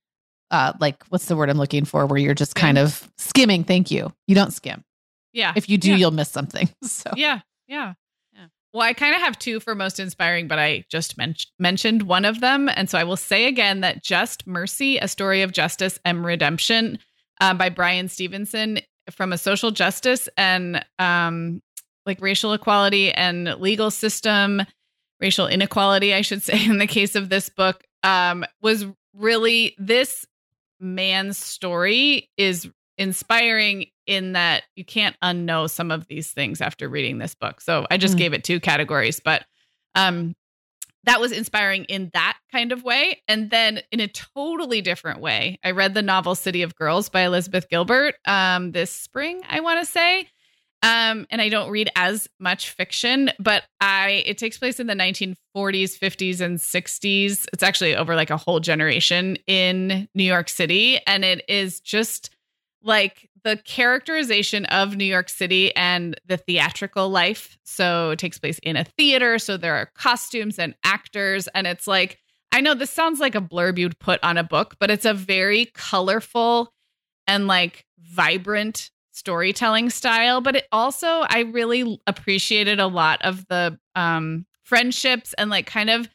uh, like, what's the word I'm looking for? Where you're just kind of skimming. Thank you. You don't skim. yeah. If you do, Yeah. you'll miss something. So Yeah, yeah, Yeah. Well, I kind of have two for most inspiring, but I just men- mentioned one of them, and so I will say again that Just Mercy: A Story of Justice and Redemption uh, by Brian Stevenson, from a social justice and um, like racial equality and legal system, racial inequality, I should say, in the case of this book, um, was really, this man's story is inspiring in that you can't unknow some of these things after reading this book. So I just Mm. gave it two categories, but um, that was inspiring in that kind of way. And then in a totally different way, I read the novel City of Girls by Elizabeth Gilbert um, this spring, I want to say. Um, and I don't read as much fiction, but I it takes place in the nineteen forties, fifties, and sixties. It's actually over like a whole generation in New York City. And it is just like the characterization of New York City and the theatrical life. So it takes place in a theater. So there are costumes and actors. And it's like, I know this sounds like a blurb you'd put on a book, but it's a very colorful and like vibrant storytelling style. But it also, I really appreciated a lot of the um, friendships and like kind of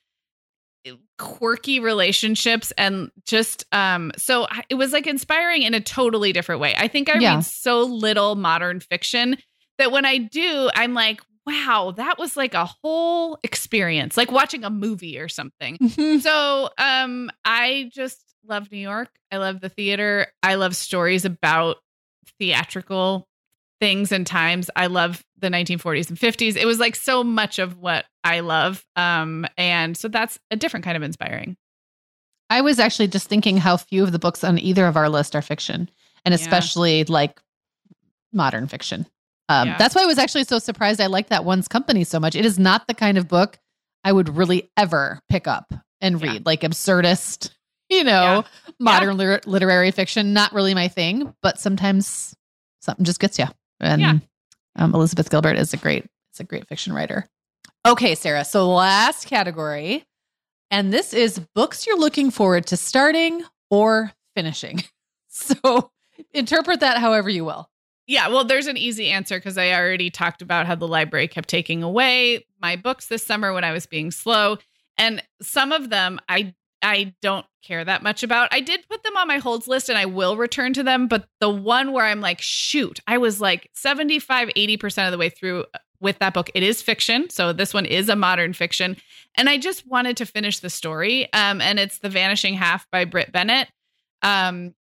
quirky relationships, and just um so it was like inspiring in a totally different way. I think I Yeah. read so little modern fiction that when I do, I'm like, wow, that was like a whole experience, like watching a movie or something. So um I just love New York. I love the theater. I love stories about theatrical things and times. I love the nineteen forties and fifties. It was like so much of what I love. Um, and so that's a different kind of inspiring. I was actually just thinking how few of the books on either of our list are fiction, and Yeah. especially like modern fiction. Um, Yeah. That's why I was actually so surprised I liked that One's Company so much. It is not the kind of book I would really ever pick up and Yeah. read, like absurdist, you know, modern lit- literary fiction. Not really my thing, but sometimes something just gets you. And Yeah. um, Elizabeth Gilbert is a great, it's a great fiction writer. Okay, Sarah. So last category, and this is books you're looking forward to starting or finishing. So interpret that however you will. Yeah, well, there's an easy answer because I already talked about how the library kept taking away my books this summer when I was being slow. And some of them I I don't care that much about. I did put them on my holds list and I will return to them. But the one where I'm like, shoot, I was like seventy-five, eighty percent of the way through with that book. It is fiction. So this one is a modern fiction. And I just wanted to finish the story. Um, and it's The Vanishing Half by Britt Bennett. Um,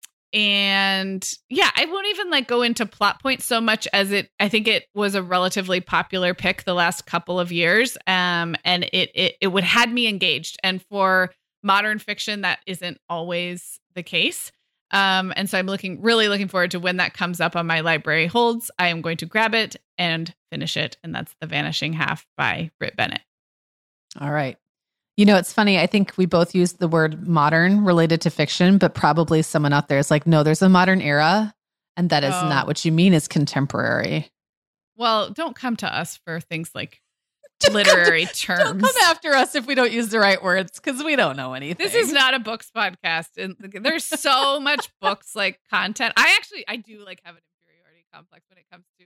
and yeah, I won't even like go into plot points so much as it, I think it was a relatively popular pick the last couple of years. Um, and it, it, it would had me engaged. And for modern fiction, that isn't always the case. Um, and so I'm looking, really looking forward to when that comes up on my library holds. I am going to grab it and finish it. And that's The Vanishing Half by Britt Bennett. All right. You know, it's funny. I think we both used the word modern related to fiction, but probably someone out there is like, no, there's a modern era. And that is Oh. not what you mean is contemporary. Well, don't come to us for things like Don't come to- literary Don't terms. come after us if we don't use the right words, because we don't know anything. This is not a books podcast. And there's so much books like content. I actually, I do like have an inferiority complex when it comes to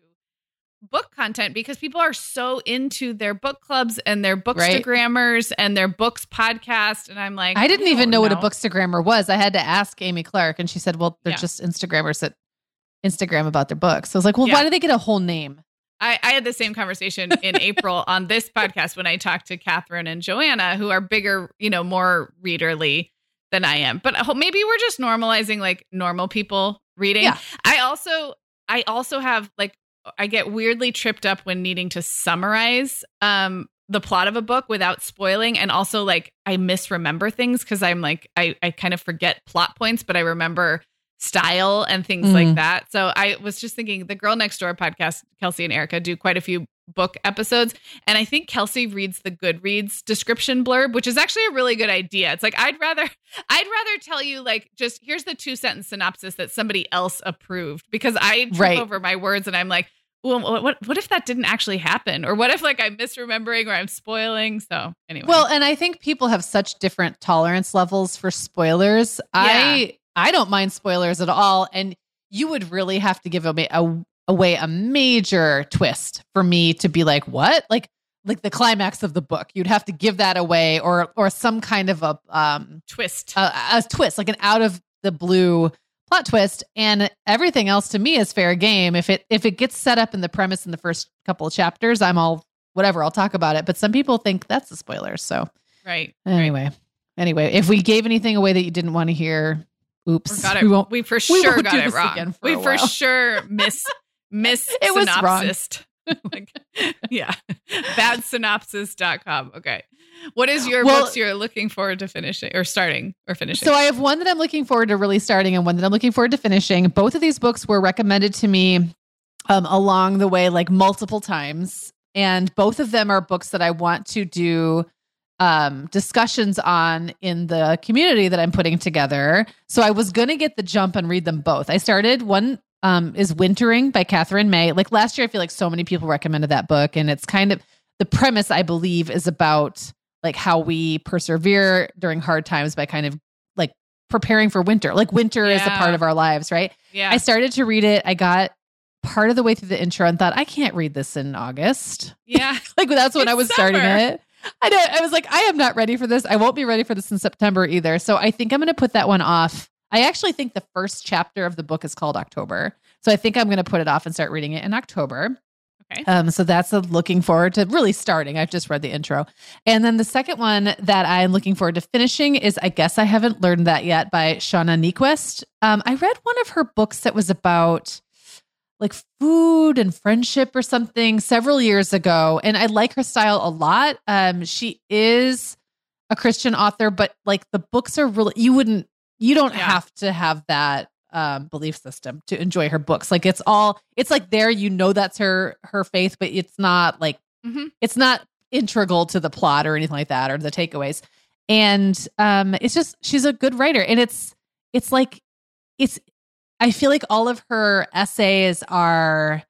book content because people are so into their book clubs and their bookstagrammers right. and their books podcast. And I'm like, I didn't I even know, know what a bookstagrammer was. I had to ask Amy Clark and she said, well, they're yeah. just Instagrammers that Instagram about their books. So I was like, well, yeah. why do they get a whole name? I, I had the same conversation in April on this podcast when I talked to Catherine and Joanna, who are bigger, you know, more readerly than I am. But maybe we're just normalizing like normal people reading. Yeah. I also, I also have like, I get weirdly tripped up when needing to summarize um, the plot of a book without spoiling. And also like I misremember things because I'm like, I, I kind of forget plot points, but I remember style and things mm. like that. So I was just thinking the Girl Next Door podcast, Kelsey and Erica do quite a few book episodes. And I think Kelsey reads the Goodreads description blurb, which is actually a really good idea. It's like, I'd rather, I'd rather tell you like, just here's the two sentence synopsis that somebody else approved because I trip right. over my words and I'm like, well, what, what if that didn't actually happen? Or what if like I'm misremembering or I'm spoiling? So anyway. Well, and I think people have such different tolerance levels for spoilers. Yeah. I, I don't mind spoilers at all. And you would really have to give away a, away a major twist for me to be like, what? Like, like the climax of the book. You'd have to give that away or, or some kind of a um, twist, a, a twist, like an out of the blue plot twist. And everything else to me is fair game. If it, if it gets set up in the premise in the first couple of chapters, I'm all whatever, I'll talk about it. But some people think that's a spoiler. So right. Anyway, right. anyway, if we gave anything away that you didn't want to hear, oops. Got it. We, won't, we for we sure got it wrong. For we for sure miss miss it was synopsised. like, yeah. bad synopsis dot com. Okay. What is your well, books you're looking forward to finishing or starting or finishing? So I have one that I'm looking forward to really starting and one that I'm looking forward to finishing. Both of these books were recommended to me um, along the way, like multiple times. And both of them are books that I want to do Um, discussions on in the community that I'm putting together. So I was going to get the jump and read them both. I started one um, is Wintering by Catherine May. Like last year, I feel like so many people recommended that book. And it's kind of the premise, I believe, is about like how we persevere during hard times by kind of like preparing for winter. Like winter yeah. is a part of our lives, right? Yeah. I started to read it. I got part of the way through the intro and thought, I can't read this in August. Yeah. like that's when it's I was summer. starting it. I know. I was like, I am not ready for this. I won't be ready for this in September either. So I think I'm going to put that one off. I actually think the first chapter of the book is called October. So I think I'm going to put it off and start reading it in October. Okay. Um, so that's a looking forward to really starting. I've just read the intro. And then the second one that I'm looking forward to finishing is I Guess I Haven't Learned That Yet by Shauna Niequist. Um, I read one of her books that was about like food and friendship or something several years ago. And I like her style a lot. Um, she is a Christian author, but like the books are really, you wouldn't, you don't yeah. have to have that um, belief system to enjoy her books. Like it's all, it's like there, you know, that's her, her faith, but it's not like, mm-hmm. it's not integral to the plot or anything like that, or the takeaways. And um, it's just, she's a good writer. And it's, it's like, it's, I feel like all of her essays are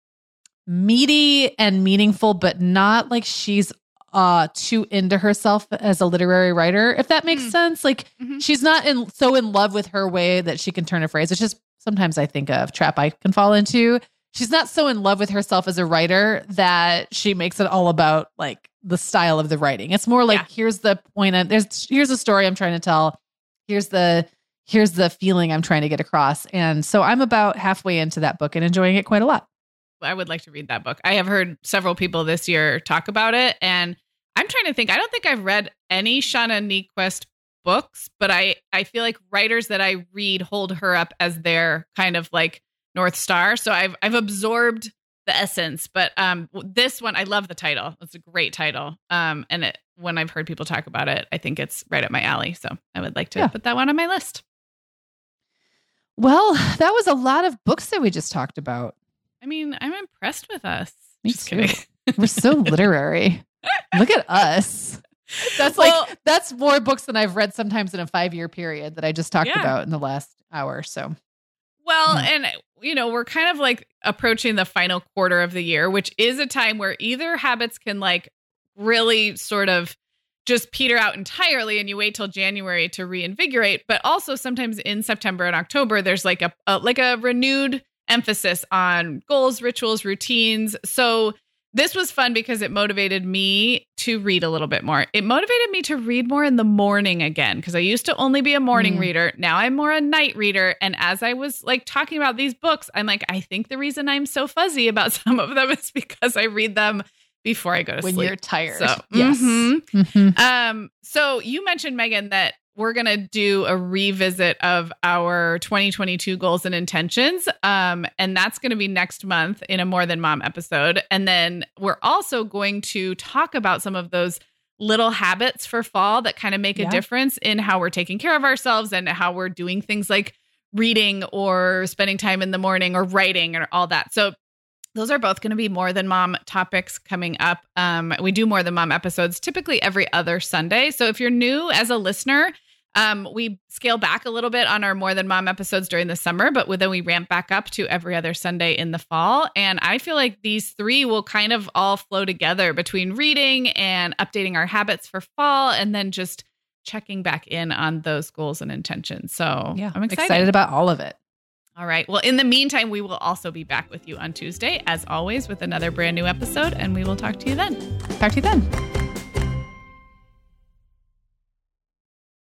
meaty and meaningful, but not like she's uh, too into herself as a literary writer, if that makes mm. sense. Like mm-hmm. she's not in so in love with her way that she can turn a phrase. It's just sometimes I think of trap I can fall into. She's not so in love with herself as a writer that she makes it all about like the style of the writing. It's more like, yeah. here's the point. Of, there's here's a story I'm trying to tell. Here's the Here's the feeling I'm trying to get across. And so I'm about halfway into that book and enjoying it quite a lot. I would like to read that book. I have heard several people this year talk about it. And I'm trying to think, I don't think I've read any Shauna Niequist books, but I, I feel like writers that I read hold her up as their kind of like North Star. So I've, I've absorbed the essence, but um, this one, I love the title. It's a great title. Um, and it, when I've heard people talk about it, I think it's right up my alley. So I would like to yeah. put that one on my list. Well, that was a lot of books that we just talked about. I mean, I'm impressed with us. Me just too. Kidding. We're so literary. Look at us. That's like, well, that's more books than I've read sometimes in a five year period that I just talked yeah. about in the last hour. So, well, yeah. and you know, we're kind of like approaching the final quarter of the year, which is a time where either habits can like really sort of just peter out entirely and you wait till January to reinvigorate. But also sometimes in September and October, there's like a, a like a renewed emphasis on goals, rituals, routines. So this was fun because it motivated me to read a little bit more. It motivated me to read more in the morning again, because I used to only be a morning mm. reader. Now I'm more a night reader. And as I was like talking about these books, I'm like, I think the reason I'm so fuzzy about some of them is because I read them before I go to when sleep. When you're tired. So, yes. Mm-hmm. Mm-hmm. Um, so you mentioned, Megan, that we're going to do a revisit of our twenty twenty-two goals and intentions. Um, and that's going to be next month in a More Than Mom episode. And then we're also going to talk about some of those little habits for fall that kind of make yeah. a difference in how we're taking care of ourselves and how we're doing things like reading or spending time in the morning or writing or all that. So those are both going to be More Than Mom topics coming up. Um, we do More Than Mom episodes typically every other Sunday. So if you're new as a listener, um, we scale back a little bit on our More Than Mom episodes during the summer, but then we ramp back up to every other Sunday in the fall. And I feel like these three will kind of all flow together between reading and updating our habits for fall, and then just checking back in on those goals and intentions. So yeah, I'm excited. excited about all of it. All right. Well, in the meantime, we will also be back with you on Tuesday, as always, with another brand new episode, and we will talk to you then. Talk to you then.